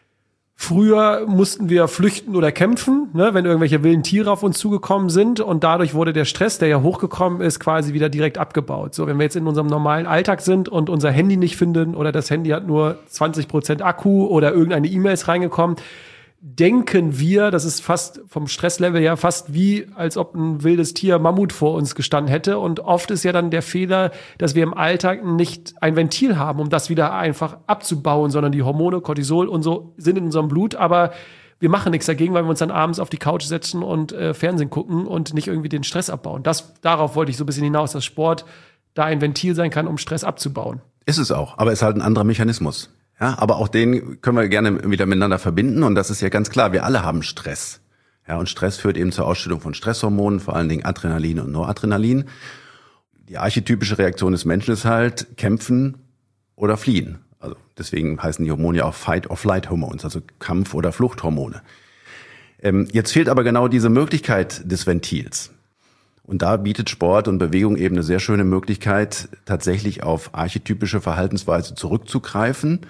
B: früher mussten wir flüchten oder kämpfen, ne, wenn irgendwelche wilden Tiere auf uns zugekommen sind und dadurch wurde der Stress, der ja hochgekommen ist, quasi wieder direkt abgebaut. So, wenn wir jetzt in unserem normalen Alltag sind und unser Handy nicht finden oder das Handy hat nur zwanzig Prozent Akku oder irgendeine E-Mail ist reingekommen, denken wir, das ist fast vom Stresslevel her fast wie, als ob ein wildes Tier Mammut vor uns gestanden hätte. Und oft ist ja dann der Fehler, dass wir im Alltag nicht ein Ventil haben, um das wieder einfach abzubauen, sondern die Hormone, Cortisol und so sind in unserem Blut, aber wir machen nichts dagegen, weil wir uns dann abends auf die Couch setzen und äh, Fernsehen gucken und nicht irgendwie den Stress abbauen. Das, darauf wollte ich so ein bisschen hinaus, dass Sport da ein Ventil sein kann, um Stress abzubauen.
A: Ist es auch, aber es ist halt ein anderer Mechanismus. Ja, aber auch den können wir gerne wieder miteinander verbinden und das ist ja ganz klar, wir alle haben Stress. Ja, und Stress führt eben zur Ausschüttung von Stresshormonen, vor allen Dingen Adrenalin und Noradrenalin. Die archetypische Reaktion des Menschen ist halt kämpfen oder fliehen. Also deswegen heißen die Hormone ja auch Fight-or-Flight-Hormones, also Kampf- oder Fluchthormone. Ähm, jetzt fehlt aber genau diese Möglichkeit des Ventils. Und da bietet Sport und Bewegung eben eine sehr schöne Möglichkeit, tatsächlich auf archetypische Verhaltensweise zurückzugreifen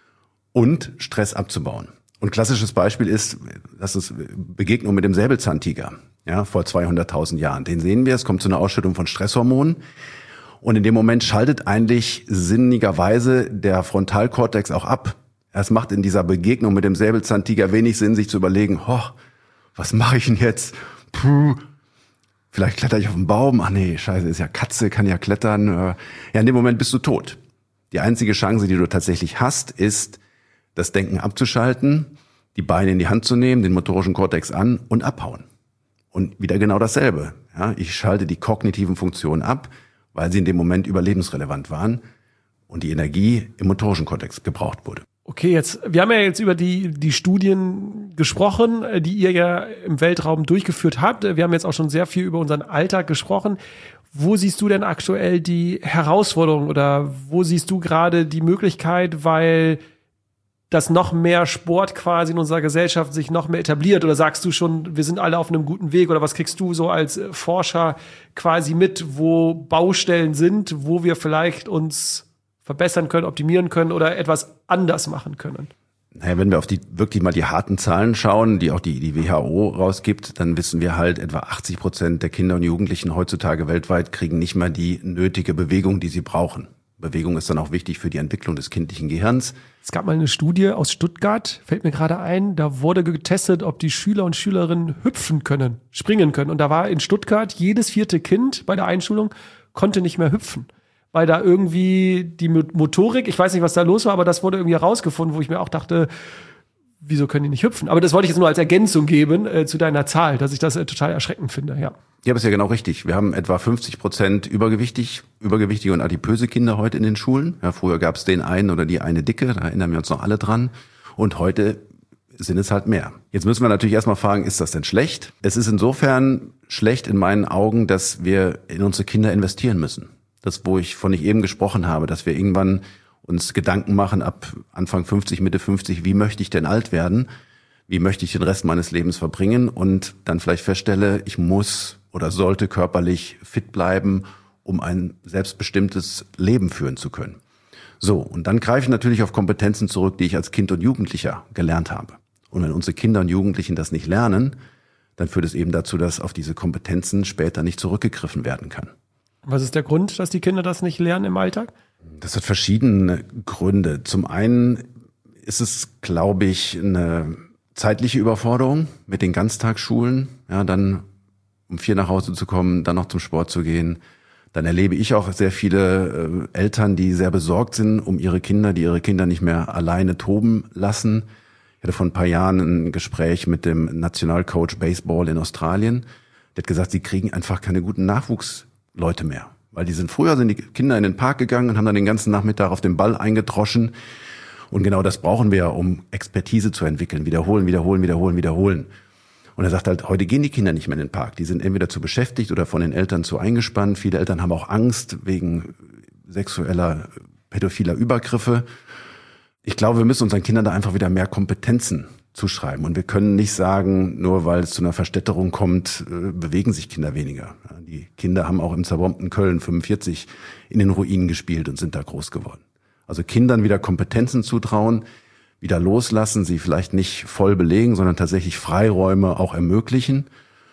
A: und Stress abzubauen. Und klassisches Beispiel ist, das ist Begegnung mit dem Säbelzahntiger, ja, vor zweihunderttausend Jahren. Den sehen wir, es kommt zu einer Ausschüttung von Stresshormonen. Und in dem Moment schaltet eigentlich sinnigerweise der Frontalkortex auch ab. Es macht in dieser Begegnung mit dem Säbelzahntiger wenig Sinn, sich zu überlegen, ho, was mache ich denn jetzt? Puh, vielleicht kletter ich auf den Baum. Ach nee, scheiße, ist ja Katze, kann ja klettern. Ja, in dem Moment bist du tot. Die einzige Chance, die du tatsächlich hast, ist, das Denken abzuschalten, die Beine in die Hand zu nehmen, den motorischen Kortex an und abhauen. Und wieder genau dasselbe. Ja, ich schalte die kognitiven Funktionen ab, weil sie in dem Moment überlebensrelevant waren und die Energie im motorischen Kortex gebraucht wurde.
B: Okay, jetzt, wir haben ja jetzt über die, die Studien gesprochen, die ihr ja im Weltraum durchgeführt habt. Wir haben jetzt auch schon sehr viel über unseren Alltag gesprochen. Wo siehst du denn aktuell die Herausforderung oder wo siehst du gerade die Möglichkeit, weil dass noch mehr Sport quasi in unserer Gesellschaft sich noch mehr etabliert? Oder sagst du schon, wir sind alle auf einem guten Weg? Oder was kriegst du so als Forscher quasi mit, wo Baustellen sind, wo wir vielleicht uns verbessern können, optimieren können oder etwas anders machen können?
A: Naja, wenn wir auf die wirklich mal die harten Zahlen schauen, die auch die, die W H O rausgibt, dann wissen wir halt, etwa achtzig Prozent der Kinder und Jugendlichen heutzutage weltweit kriegen nicht mal die nötige Bewegung, die sie brauchen. Bewegung ist dann auch wichtig für die Entwicklung des kindlichen Gehirns.
B: Es gab mal eine Studie aus Stuttgart, fällt mir gerade ein, da wurde getestet, ob die Schüler und Schülerinnen hüpfen können, springen können. Und da war in Stuttgart jedes vierte Kind bei der Einschulung konnte nicht mehr hüpfen. Weil da irgendwie die Motorik, ich weiß nicht, was da los war, aber das wurde irgendwie herausgefunden, wo ich mir auch dachte, wieso können die nicht hüpfen? Aber das wollte ich jetzt nur als Ergänzung geben äh, zu deiner Zahl, dass ich das äh, total erschreckend finde, ja.
A: Ja, aber ist ja genau richtig. Wir haben etwa fünfzig Prozent übergewichtig, übergewichtige und adipöse Kinder heute in den Schulen. Ja, früher gab es den einen oder die eine Dicke, da erinnern wir uns noch alle dran. Und heute sind es halt mehr. Jetzt müssen wir natürlich erstmal fragen, ist das denn schlecht? Es ist insofern schlecht in meinen Augen, dass wir in unsere Kinder investieren müssen. Das, wo ich von ich eben gesprochen habe, dass wir irgendwann uns Gedanken machen ab Anfang fünfzig, Mitte fünfzig, wie möchte ich denn alt werden? Wie möchte ich den Rest meines Lebens verbringen? Und dann vielleicht feststelle, ich muss oder sollte körperlich fit bleiben, um ein selbstbestimmtes Leben führen zu können. So, und dann greife ich natürlich auf Kompetenzen zurück, die ich als Kind und Jugendlicher gelernt habe. Und wenn unsere Kinder und Jugendlichen das nicht lernen, dann führt es eben dazu, dass auf diese Kompetenzen später nicht zurückgegriffen werden kann.
B: Was ist der Grund, dass die Kinder das nicht lernen im Alltag?
A: Das hat verschiedene Gründe. Zum einen ist es, glaube ich, eine zeitliche Überforderung mit den Ganztagsschulen. Ja, dann um vier nach Hause zu kommen, dann noch zum Sport zu gehen. Dann erlebe ich auch sehr viele äh, Eltern, die sehr besorgt sind um ihre Kinder, die ihre Kinder nicht mehr alleine toben lassen. Ich hatte vor ein paar Jahren ein Gespräch mit dem Nationalcoach Baseball in Australien. Der hat gesagt, sie kriegen einfach keine guten Nachwuchsleute mehr. Weil die sind früher sind die Kinder in den Park gegangen und haben dann den ganzen Nachmittag auf den Ball eingedroschen. Und genau das brauchen wir, um Expertise zu entwickeln. Wiederholen, wiederholen, wiederholen, wiederholen. Und er sagt halt, heute gehen die Kinder nicht mehr in den Park. Die sind entweder zu beschäftigt oder von den Eltern zu eingespannt. Viele Eltern haben auch Angst wegen sexueller, pädophiler Übergriffe. Ich glaube, wir müssen unseren Kindern da einfach wieder mehr Kompetenzen zuschreiben. Und wir können nicht sagen, nur weil es zu einer Verstädterung kommt, bewegen sich Kinder weniger. Die Kinder haben auch im zerbombten Köln fünfundvierzig in den Ruinen gespielt und sind da groß geworden. Also Kindern wieder Kompetenzen zutrauen, wieder loslassen, sie vielleicht nicht voll belegen, sondern tatsächlich Freiräume auch ermöglichen.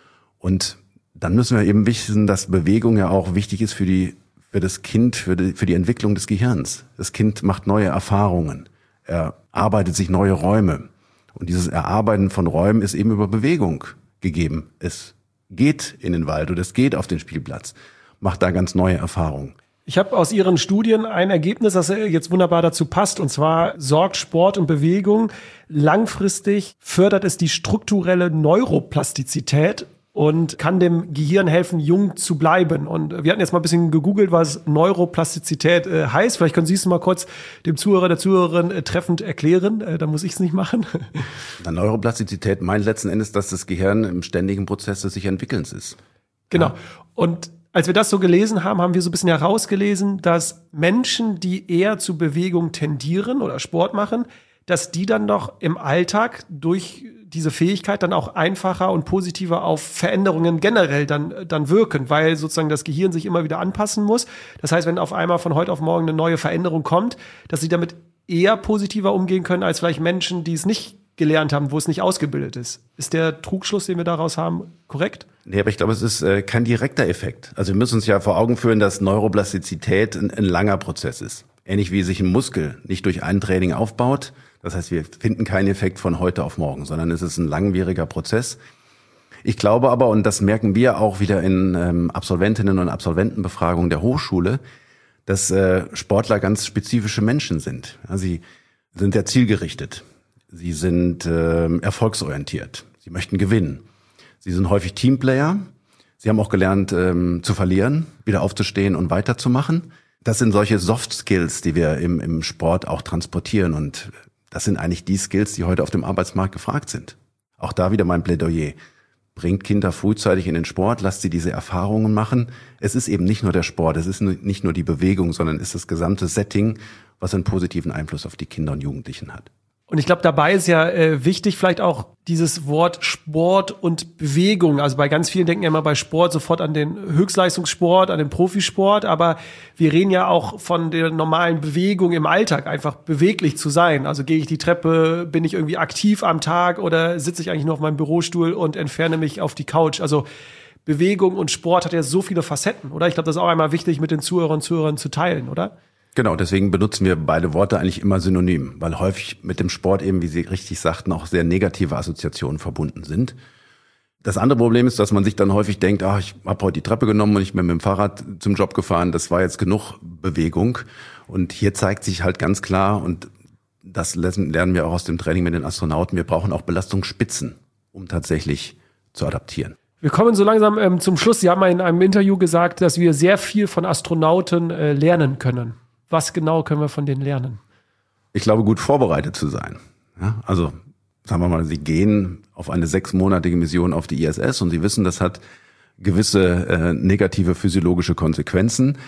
A: Und dann müssen wir eben wissen, dass Bewegung ja auch wichtig ist für die, für das Kind, für die, für die Entwicklung des Gehirns. Das Kind macht neue Erfahrungen. Er arbeitet sich neue Räume. Und dieses Erarbeiten von Räumen ist eben über Bewegung gegeben. Es geht in den Wald oder es geht auf den Spielplatz, macht da ganz neue Erfahrungen.
B: Ich habe aus Ihren Studien ein Ergebnis, das jetzt wunderbar dazu passt. Und zwar sorgt Sport und Bewegung langfristig, fördert es die strukturelle Neuroplastizität und kann dem Gehirn helfen, jung zu bleiben. Und wir hatten jetzt mal ein bisschen gegoogelt, was Neuroplastizität äh, heißt. Vielleicht können Sie es mal kurz dem Zuhörer, der Zuhörerin äh, treffend erklären. Äh, da muss ich es nicht machen.
A: Na, Neuroplastizität meint letzten Endes, dass das Gehirn im ständigen Prozess des sich Entwickelns ist.
B: Genau.
A: Ja.
B: Und als wir das so gelesen haben, haben wir so ein bisschen herausgelesen, dass Menschen, die eher zu Bewegung tendieren oder Sport machen, dass die dann doch im Alltag durch diese Fähigkeit dann auch einfacher und positiver auf Veränderungen generell dann, dann wirken, weil sozusagen das Gehirn sich immer wieder anpassen muss. Das heißt, wenn auf einmal von heute auf morgen eine neue Veränderung kommt, dass sie damit eher positiver umgehen können als vielleicht Menschen, die es nicht gelernt haben, wo es nicht ausgebildet ist. Ist der Trugschluss, den wir daraus haben, korrekt?
A: Nee, aber ich glaube, es ist äh, kein direkter Effekt. Also wir müssen uns ja vor Augen führen, dass Neuroplastizität ein, ein langer Prozess ist. Ähnlich wie sich ein Muskel nicht durch ein Training aufbaut. Das heißt, wir finden keinen Effekt von heute auf morgen, sondern es ist ein langwieriger Prozess. Ich glaube aber, und das merken wir auch wieder in ähm, Absolventinnen- und Absolventenbefragungen der Hochschule, dass äh, Sportler ganz spezifische Menschen sind. Ja, sie sind sehr zielgerichtet. Sie sind äh, erfolgsorientiert. Sie möchten gewinnen. Sie sind häufig Teamplayer. Sie haben auch gelernt, ähm, zu verlieren, wieder aufzustehen und weiterzumachen. Das sind solche Soft Skills, die wir im, im Sport auch transportieren. Und das sind eigentlich die Skills, die heute auf dem Arbeitsmarkt gefragt sind. Auch da wieder mein Plädoyer. Bringt Kinder frühzeitig in den Sport, lasst sie diese Erfahrungen machen. Es ist eben nicht nur der Sport, es ist nicht nur die Bewegung, sondern es ist das gesamte Setting, was einen positiven Einfluss auf die Kinder und Jugendlichen hat.
B: Und ich glaube, dabei ist ja äh, wichtig vielleicht auch dieses Wort Sport und Bewegung. Also bei ganz vielen denken ja immer bei Sport sofort an den Höchstleistungssport, an den Profisport. Aber wir reden ja auch von der normalen Bewegung im Alltag, einfach beweglich zu sein. Also gehe ich die Treppe, bin ich irgendwie aktiv am Tag oder sitze ich eigentlich nur auf meinem Bürostuhl und entferne mich auf die Couch? Also Bewegung und Sport hat ja so viele Facetten, oder? Ich glaube, das ist auch einmal wichtig mit den Zuhörern und Zuhörern zu teilen, oder?
A: Genau, deswegen benutzen wir beide Worte eigentlich immer synonym, weil häufig mit dem Sport eben, wie Sie richtig sagten, auch sehr negative Assoziationen verbunden sind. Das andere Problem ist, dass man sich dann häufig denkt, ach, ich habe heute die Treppe genommen und ich bin mit dem Fahrrad zum Job gefahren, das war jetzt genug Bewegung. Und hier zeigt sich halt ganz klar, und das lernen wir auch aus dem Training mit den Astronauten, wir brauchen auch Belastungsspitzen, um tatsächlich zu adaptieren.
B: Wir kommen so langsam ähm, zum Schluss. Sie haben mal in einem Interview gesagt, dass wir sehr viel von Astronauten äh, lernen können. Was genau können wir von denen lernen?
A: Ich glaube, gut vorbereitet zu sein. Ja, also sagen wir mal, Sie gehen auf eine sechsmonatige Mission auf die I S S und Sie wissen, das hat gewisse äh, negative physiologische Konsequenzen.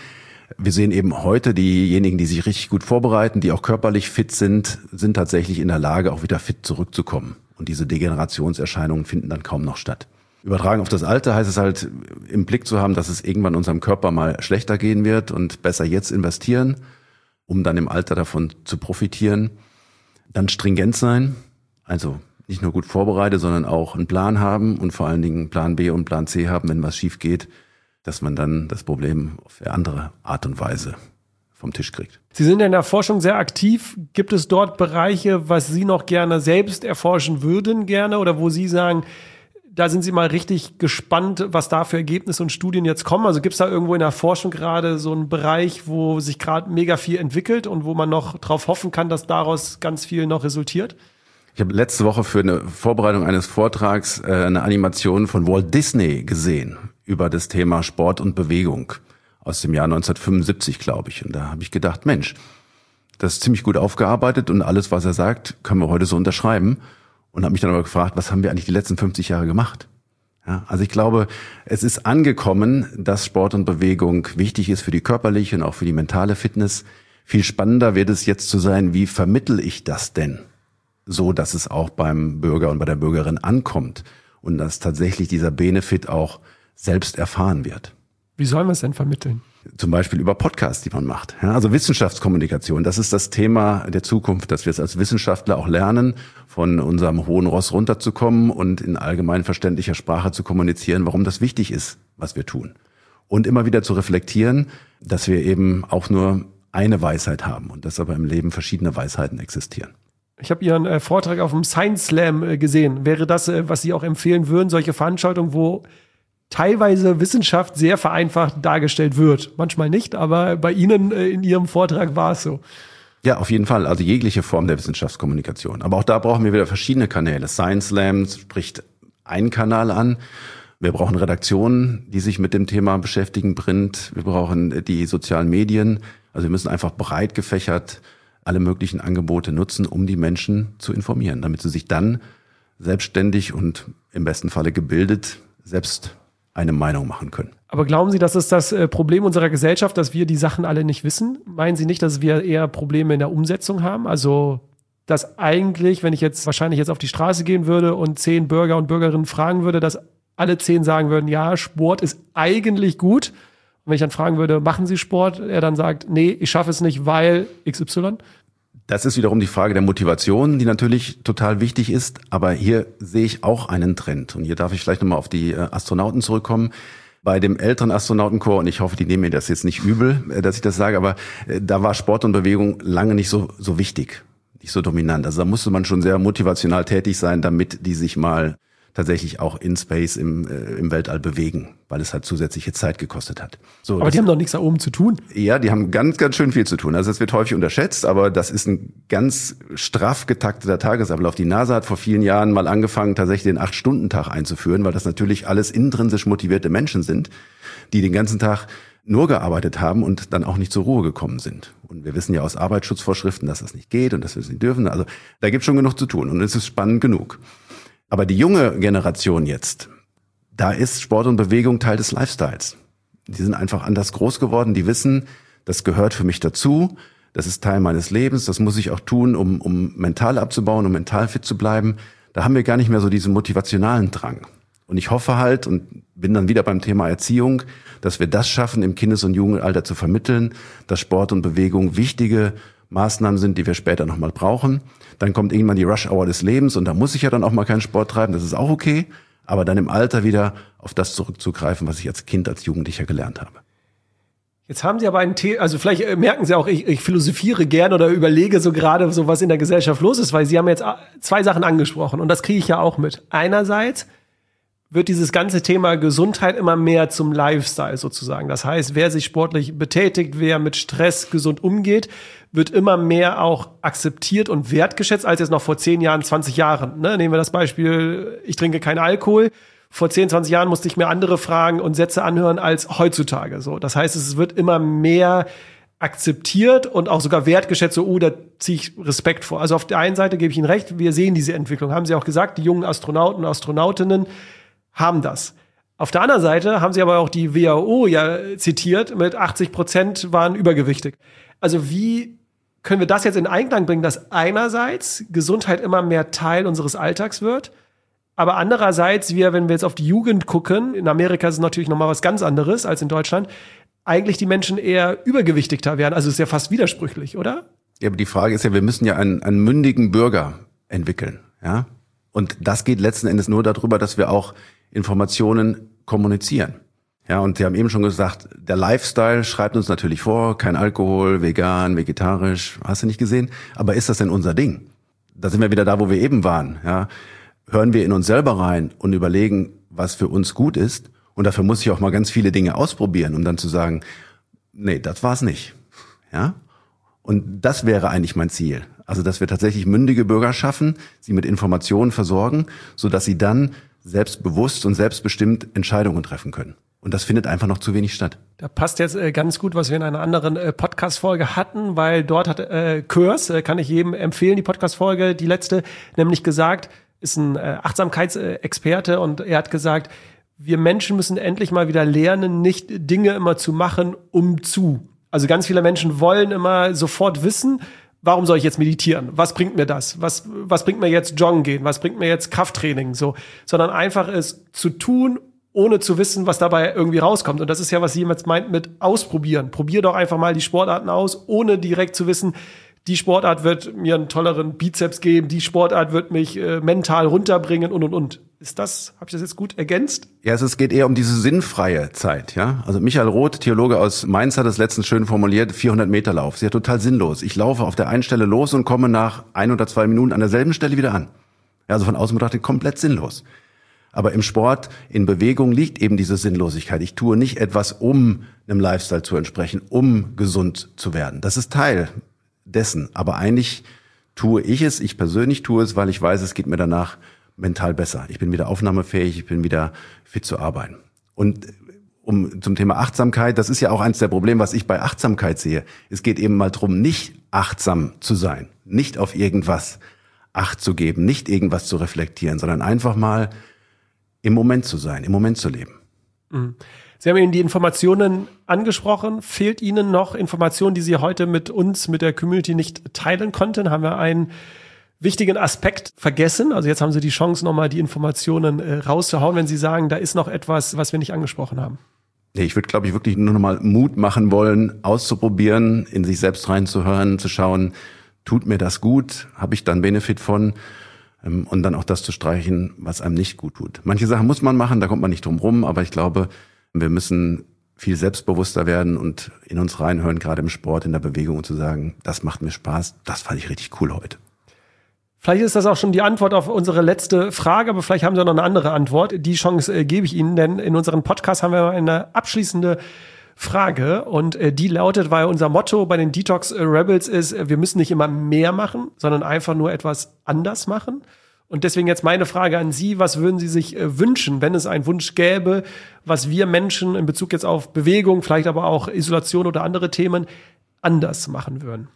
A: Wir sehen eben heute, diejenigen, die sich richtig gut vorbereiten, die auch körperlich fit sind, sind tatsächlich in der Lage, auch wieder fit zurückzukommen. Und diese Degenerationserscheinungen finden dann kaum noch statt. Übertragen auf das Alter heißt es halt, im Blick zu haben, dass es irgendwann unserem Körper mal schlechter gehen wird und besser jetzt investieren, um dann im Alter davon zu profitieren. Dann stringent sein, also nicht nur gut vorbereitet, sondern auch einen Plan haben und vor allen Dingen Plan B und Plan C haben, wenn was schief geht, dass man dann das Problem auf eine andere Art und Weise vom Tisch kriegt.
B: Sie sind in der Forschung sehr aktiv. Gibt es dort Bereiche, was Sie noch gerne selbst erforschen würden gerne oder wo Sie sagen, da sind Sie mal richtig gespannt, was da für Ergebnisse und Studien jetzt kommen? Also gibt es da irgendwo in der Forschung gerade so einen Bereich, wo sich gerade mega viel entwickelt und wo man noch drauf hoffen kann, dass daraus ganz viel noch resultiert?
A: Ich habe letzte Woche für eine Vorbereitung eines Vortrags äh, eine Animation von Walt Disney gesehen über das Thema Sport und Bewegung aus dem Jahr neunzehnhundertfünfundsiebzig, glaube ich. Und da habe ich gedacht, Mensch, das ist ziemlich gut aufgearbeitet und alles, was er sagt, können wir heute so unterschreiben. Und habe mich dann aber gefragt, was haben wir eigentlich die letzten fünfzig Jahre gemacht? Ja, also ich glaube, es ist angekommen, dass Sport und Bewegung wichtig ist für die körperliche und auch für die mentale Fitness. Viel spannender wird es jetzt zu sein, wie vermittle ich das denn? So, dass es auch beim Bürger und bei der Bürgerin ankommt und dass tatsächlich dieser Benefit auch selbst erfahren wird.
B: Wie sollen wir es denn vermitteln?
A: Zum Beispiel über Podcasts, die man macht. Ja, also Wissenschaftskommunikation, das ist das Thema der Zukunft, dass wir es als Wissenschaftler auch lernen, von unserem hohen Ross runterzukommen und in allgemein verständlicher Sprache zu kommunizieren, warum das wichtig ist, was wir tun. Und immer wieder zu reflektieren, dass wir eben auch nur eine Weisheit haben und dass aber im Leben verschiedene Weisheiten existieren.
B: Ich habe Ihren äh, Vortrag auf dem Science Slam äh, gesehen. Wäre das, äh, was Sie auch empfehlen würden, solche Veranstaltungen, wo teilweise Wissenschaft sehr vereinfacht dargestellt wird? Manchmal nicht, aber bei Ihnen äh, in Ihrem Vortrag war es so.
A: Ja, auf jeden Fall. Also jegliche Form der Wissenschaftskommunikation. Aber auch da brauchen wir wieder verschiedene Kanäle. Science Slam spricht einen Kanal an. Wir brauchen Redaktionen, die sich mit dem Thema beschäftigen, Print. Wir brauchen die sozialen Medien. Also wir müssen einfach breit gefächert alle möglichen Angebote nutzen, um die Menschen zu informieren, damit sie sich dann selbstständig und im besten Falle gebildet selbst eine Meinung machen können.
B: Aber glauben Sie, das ist das Problem unserer Gesellschaft, dass wir die Sachen alle nicht wissen? Meinen Sie nicht, dass wir eher Probleme in der Umsetzung haben? Also, dass eigentlich, wenn ich jetzt wahrscheinlich jetzt auf die Straße gehen würde und zehn Bürger und Bürgerinnen fragen würde, dass alle zehn sagen würden, ja, Sport ist eigentlich gut. Und wenn ich dann fragen würde, machen Sie Sport? Er dann sagt, nee, ich schaffe es nicht, weil X Y.
A: Das ist wiederum die Frage der Motivation, die natürlich total wichtig ist. Aber hier sehe ich auch einen Trend. Und hier darf ich vielleicht nochmal auf die Astronauten zurückkommen. Bei dem älteren Astronautenkorps, und ich hoffe, die nehmen mir das jetzt nicht übel, dass ich das sage, aber da war Sport und Bewegung lange nicht so, so wichtig, nicht so dominant. Also da musste man schon sehr motivational tätig sein, damit die sich mal tatsächlich auch in Space im, äh, im Weltall bewegen, weil es halt zusätzliche Zeit gekostet hat. So,
B: aber die haben doch nichts da oben zu tun.
A: Ja, die haben ganz, ganz schön viel zu tun. Also es wird häufig unterschätzt, aber das ist ein ganz straff getakteter Tagesablauf. Die NASA hat vor vielen Jahren mal angefangen, tatsächlich den acht-Stunden-Tag einzuführen, weil das natürlich alles intrinsisch motivierte Menschen sind, die den ganzen Tag nur gearbeitet haben und dann auch nicht zur Ruhe gekommen sind. Und wir wissen ja aus Arbeitsschutzvorschriften, dass das nicht geht und dass wir es nicht dürfen. Also da gibt es schon genug zu tun und es ist spannend genug. Aber die junge Generation jetzt, da ist Sport und Bewegung Teil des Lifestyles. Die sind einfach anders groß geworden, die wissen, das gehört für mich dazu, das ist Teil meines Lebens, das muss ich auch tun, um, um mental abzubauen, um mental fit zu bleiben. Da haben wir gar nicht mehr so diesen motivationalen Drang. Und ich hoffe halt und bin dann wieder beim Thema Erziehung, dass wir das schaffen, im Kindes- und Jugendalter zu vermitteln, dass Sport und Bewegung wichtige Maßnahmen sind, die wir später nochmal brauchen. Dann kommt irgendwann die Rush-Hour des Lebens und da muss ich ja dann auch mal keinen Sport treiben, das ist auch okay. Aber dann im Alter wieder auf das zurückzugreifen, was ich als Kind, als Jugendlicher gelernt habe.
B: Jetzt haben Sie aber ein Thema, also vielleicht merken Sie auch, ich, ich philosophiere gerne oder überlege so gerade so, was in der Gesellschaft los ist, weil Sie haben jetzt zwei Sachen angesprochen und das kriege ich ja auch mit. Einerseits wird dieses ganze Thema Gesundheit immer mehr zum Lifestyle sozusagen. Das heißt, wer sich sportlich betätigt, wer mit Stress gesund umgeht, wird immer mehr auch akzeptiert und wertgeschätzt, als jetzt noch vor zehn Jahren, zwanzig Jahren. Ne? Nehmen wir das Beispiel, ich trinke keinen Alkohol. Vor zehn, zwanzig Jahren musste ich mir andere Fragen und Sätze anhören als heutzutage. So, das heißt, es wird immer mehr akzeptiert und auch sogar wertgeschätzt, so, oh, da ziehe ich Respekt vor. Also auf der einen Seite gebe ich Ihnen recht, wir sehen diese Entwicklung. Haben Sie auch gesagt, die jungen Astronauten und Astronautinnen haben das. Auf der anderen Seite haben Sie aber auch die W H O ja zitiert, mit achtzig Prozent waren übergewichtig. Also wie können wir das jetzt in Einklang bringen, dass einerseits Gesundheit immer mehr Teil unseres Alltags wird, aber andererseits wir, wenn wir jetzt auf die Jugend gucken, in Amerika ist es natürlich nochmal was ganz anderes als in Deutschland, eigentlich die Menschen eher übergewichtigter werden. Also ist ja fast widersprüchlich, oder?
A: Ja, aber die Frage ist ja, wir müssen ja einen, einen mündigen Bürger entwickeln, ja? Und das geht letzten Endes nur darüber, dass wir auch Informationen kommunizieren. Ja, und Sie haben eben schon gesagt, der Lifestyle schreibt uns natürlich vor, kein Alkohol, vegan, vegetarisch, hast du nicht gesehen? Aber ist das denn unser Ding? Da sind wir wieder da, wo wir eben waren, ja? Hören wir in uns selber rein und überlegen, was für uns gut ist. Und dafür muss ich auch mal ganz viele Dinge ausprobieren, um dann zu sagen, nee, das war's nicht. Ja? Und das wäre eigentlich mein Ziel. Also, dass wir tatsächlich mündige Bürger schaffen, sie mit Informationen versorgen, sodass sie dann selbstbewusst und selbstbestimmt Entscheidungen treffen können. Und das findet einfach noch zu wenig statt.
B: Da passt jetzt äh, ganz gut, was wir in einer anderen äh, Podcast-Folge hatten, weil dort hat äh, Körs, äh, kann ich jedem empfehlen, die Podcast-Folge, die letzte, nämlich gesagt, ist ein äh, Achtsamkeitsexperte und er hat gesagt, wir Menschen müssen endlich mal wieder lernen, nicht Dinge immer zu machen, um zu. Also ganz viele Menschen wollen immer sofort wissen, warum soll ich jetzt meditieren? Was bringt mir das? Was, was bringt mir jetzt Joggen gehen? Was bringt mir jetzt Krafttraining? So, sondern einfach es zu tun, ohne zu wissen, was dabei irgendwie rauskommt. Und das ist ja, was jemand meint mit ausprobieren. Probier doch einfach mal die Sportarten aus, ohne direkt zu wissen, die Sportart wird mir einen tolleren Bizeps geben, die Sportart wird mich äh, mental runterbringen und, und, und. Ist das, habe ich das jetzt gut ergänzt?
A: Ja, es geht eher um diese sinnfreie Zeit, ja. Also Michael Roth, Theologe aus Mainz, hat das letztens schön formuliert, vierhundert Meter Lauf. Ist ja total sinnlos. Ich laufe auf der einen Stelle los und komme nach ein oder zwei Minuten an derselben Stelle wieder an. Ja, also von außen betrachtet komplett sinnlos. Aber im Sport, in Bewegung liegt eben diese Sinnlosigkeit. Ich tue nicht etwas, um einem Lifestyle zu entsprechen, um gesund zu werden. Das ist Teil dessen. Aber eigentlich tue ich es, ich persönlich tue es, weil ich weiß, es geht mir danach mental besser. Ich bin wieder aufnahmefähig, ich bin wieder fit zu arbeiten. Und um zum Thema Achtsamkeit, das ist ja auch eins der Probleme, was ich bei Achtsamkeit sehe. Es geht eben mal drum, nicht achtsam zu sein, nicht auf irgendwas Acht zu geben, nicht irgendwas zu reflektieren, sondern einfach mal im Moment zu sein, im Moment zu leben.
B: Mhm. Sie haben eben die Informationen angesprochen. Fehlt Ihnen noch Informationen, die Sie heute mit uns, mit der Community nicht teilen konnten? Haben wir einen wichtigen Aspekt vergessen? Also jetzt haben Sie die Chance, nochmal die Informationen äh, rauszuhauen, wenn Sie sagen, da ist noch etwas, was wir nicht angesprochen haben.
A: Nee, ich würde, glaube ich, wirklich nur nochmal Mut machen wollen, auszuprobieren, in sich selbst reinzuhören, zu schauen, tut mir das gut? Habe ich dann Benefit von? Und dann auch das zu streichen, was einem nicht gut tut. Manche Sachen muss man machen, da kommt man nicht drum rum, aber ich glaube, wir müssen viel selbstbewusster werden und in uns reinhören, gerade im Sport, in der Bewegung, und zu sagen, das macht mir Spaß, das fand ich richtig cool heute.
B: Vielleicht ist das auch schon die Antwort auf unsere letzte Frage, aber vielleicht haben Sie noch eine andere Antwort. Die Chance äh, gebe ich Ihnen, denn in unserem Podcast haben wir eine abschließende Frage und äh, die lautet, weil unser Motto bei den Detox Rebels ist, äh, wir müssen nicht immer mehr machen, sondern einfach nur etwas anders machen. Und deswegen jetzt meine Frage an Sie, was würden Sie sich äh, wünschen, wenn es einen Wunsch gäbe, was wir Menschen in Bezug jetzt auf Bewegung, vielleicht aber auch Isolation oder andere Themen anders machen würden?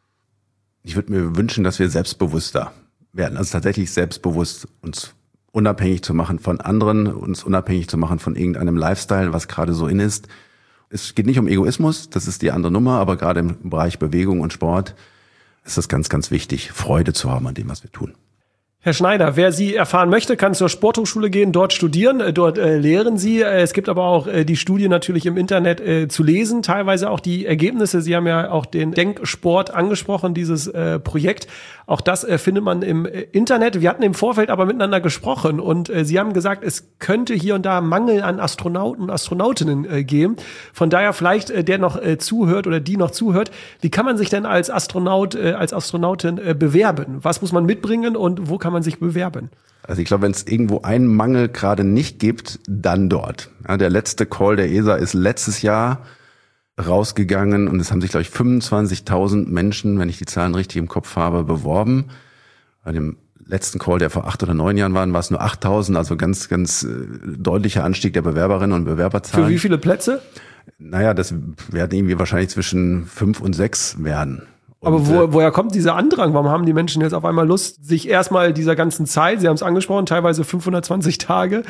A: Ich würde mir wünschen, dass wir selbstbewusster werden, also tatsächlich selbstbewusst uns unabhängig zu machen von anderen, uns unabhängig zu machen von irgendeinem Lifestyle, was gerade so in ist. Es geht nicht um Egoismus, das ist die andere Nummer, aber gerade im Bereich Bewegung und Sport ist es ganz, ganz wichtig, Freude zu haben an dem, was wir tun.
B: Herr Schneider, wer Sie erfahren möchte, kann zur Sporthochschule gehen, dort studieren, dort äh, lehren Sie. Es gibt aber auch äh, die Studie natürlich im Internet äh, zu lesen, teilweise auch die Ergebnisse. Sie haben ja auch den Denksport angesprochen, dieses äh, Projekt. Auch das äh, findet man im äh, Internet. Wir hatten im Vorfeld aber miteinander gesprochen und äh, Sie haben gesagt, es könnte hier und da Mangel an Astronauten und Astronautinnen äh, geben. Von daher vielleicht äh, der noch äh, zuhört oder die noch zuhört. Wie kann man sich denn als Astronaut, äh, als Astronautin äh, bewerben? Was muss man mitbringen und wo kann man sich bewerben?
A: Also ich glaube, wenn es irgendwo einen Mangel gerade nicht gibt, dann dort. Ja, der letzte Call der E S A ist letztes Jahr rausgegangen und es haben sich, glaube ich, fünfundzwanzigtausend Menschen, wenn ich die Zahlen richtig im Kopf habe, beworben. Bei dem letzten Call, der vor acht oder neun Jahren war, war es nur achttausend, also ganz, ganz äh, deutlicher Anstieg der Bewerberinnen und Bewerberzahlen.
B: Für wie viele Plätze?
A: Naja, das werden irgendwie wahrscheinlich zwischen fünf und sechs werden. Und
B: aber wo, woher kommt dieser Andrang? Warum haben die Menschen jetzt auf einmal Lust, sich erstmal dieser ganzen Zeit, Sie haben es angesprochen, teilweise fünfhundertzwanzig Tage,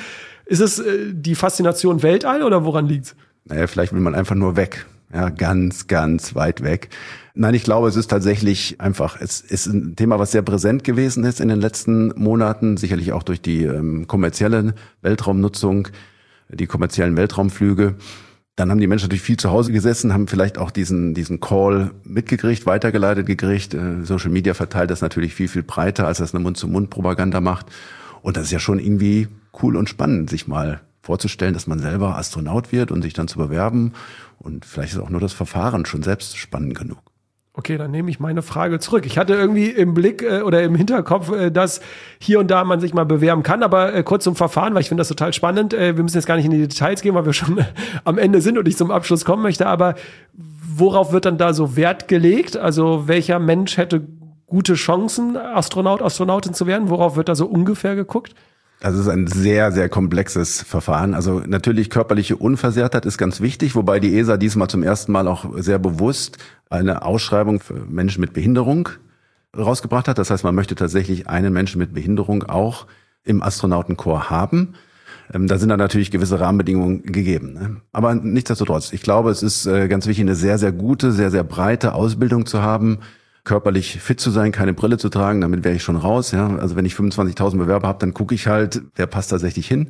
B: Ist es äh, die Faszination Weltall oder woran liegt's?
A: Naja, vielleicht will man einfach nur weg. Ja, ganz, ganz weit weg. Nein, ich glaube, es ist tatsächlich einfach, es ist ein Thema, was sehr präsent gewesen ist in den letzten Monaten, sicherlich auch durch die ähm, kommerzielle Weltraumnutzung, die kommerziellen Weltraumflüge. Dann haben die Menschen natürlich viel zu Hause gesessen, haben vielleicht auch diesen diesen Call mitgekriegt, weitergeleitet gekriegt. Äh, Social Media verteilt das natürlich viel, viel breiter, als das eine Mund-zu-Mund-Propaganda macht. Und das ist ja schon irgendwie cool und spannend, sich mal vorzustellen, dass man selber Astronaut wird und sich dann zu bewerben. Und vielleicht ist auch nur das Verfahren schon selbst spannend genug.
B: Okay, dann nehme ich meine Frage zurück. Ich hatte irgendwie im Blick äh, oder im Hinterkopf, äh, dass hier und da man sich mal bewerben kann. Aber äh, kurz zum Verfahren, weil ich finde das total spannend. Äh, wir müssen jetzt gar nicht in die Details gehen, weil wir schon äh, am Ende sind und ich zum Abschluss kommen möchte. Aber worauf wird dann da so Wert gelegt? Also welcher Mensch hätte gute Chancen, Astronaut, Astronautin zu werden? Worauf wird da so ungefähr geguckt?
A: Also es ist ein sehr, sehr komplexes Verfahren. Also natürlich körperliche Unversehrtheit ist ganz wichtig, wobei die E S A diesmal zum ersten Mal auch sehr bewusst eine Ausschreibung für Menschen mit Behinderung rausgebracht hat. Das heißt, man möchte tatsächlich einen Menschen mit Behinderung auch im Astronautenkorps haben. Da sind dann natürlich gewisse Rahmenbedingungen gegeben. Aber nichtsdestotrotz, ich glaube, es ist ganz wichtig, eine sehr, sehr gute, sehr, sehr breite Ausbildung zu haben, körperlich fit zu sein, keine Brille zu tragen, damit wäre ich schon raus. Ja, also wenn ich fünfundzwanzigtausend Bewerber habe, dann gucke ich halt, wer passt tatsächlich hin.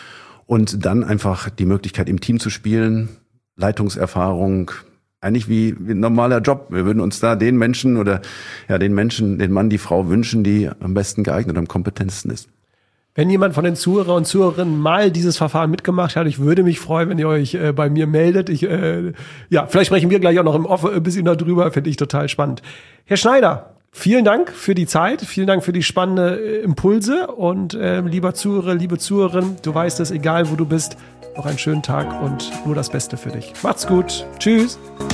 A: Und dann einfach die Möglichkeit, im Team zu spielen, Leitungserfahrung, eigentlich wie, wie ein normaler Job. Wir würden uns da den Menschen oder ja den Menschen, den Mann, die Frau wünschen, die am besten geeignet und am kompetentesten ist.
B: Wenn jemand von den Zuhörer und Zuhörerinnen mal dieses Verfahren mitgemacht hat, ich würde mich freuen, wenn ihr euch äh, bei mir meldet. Ich, äh, ja, vielleicht sprechen wir gleich auch noch im Off ein bisschen darüber, finde ich total spannend. Herr Schneider, vielen Dank für die Zeit, vielen Dank für die spannenden äh, Impulse und äh, lieber Zuhörer, liebe Zuhörerin, du weißt es, egal wo du bist, noch einen schönen Tag und nur das Beste für dich. Macht's gut, tschüss.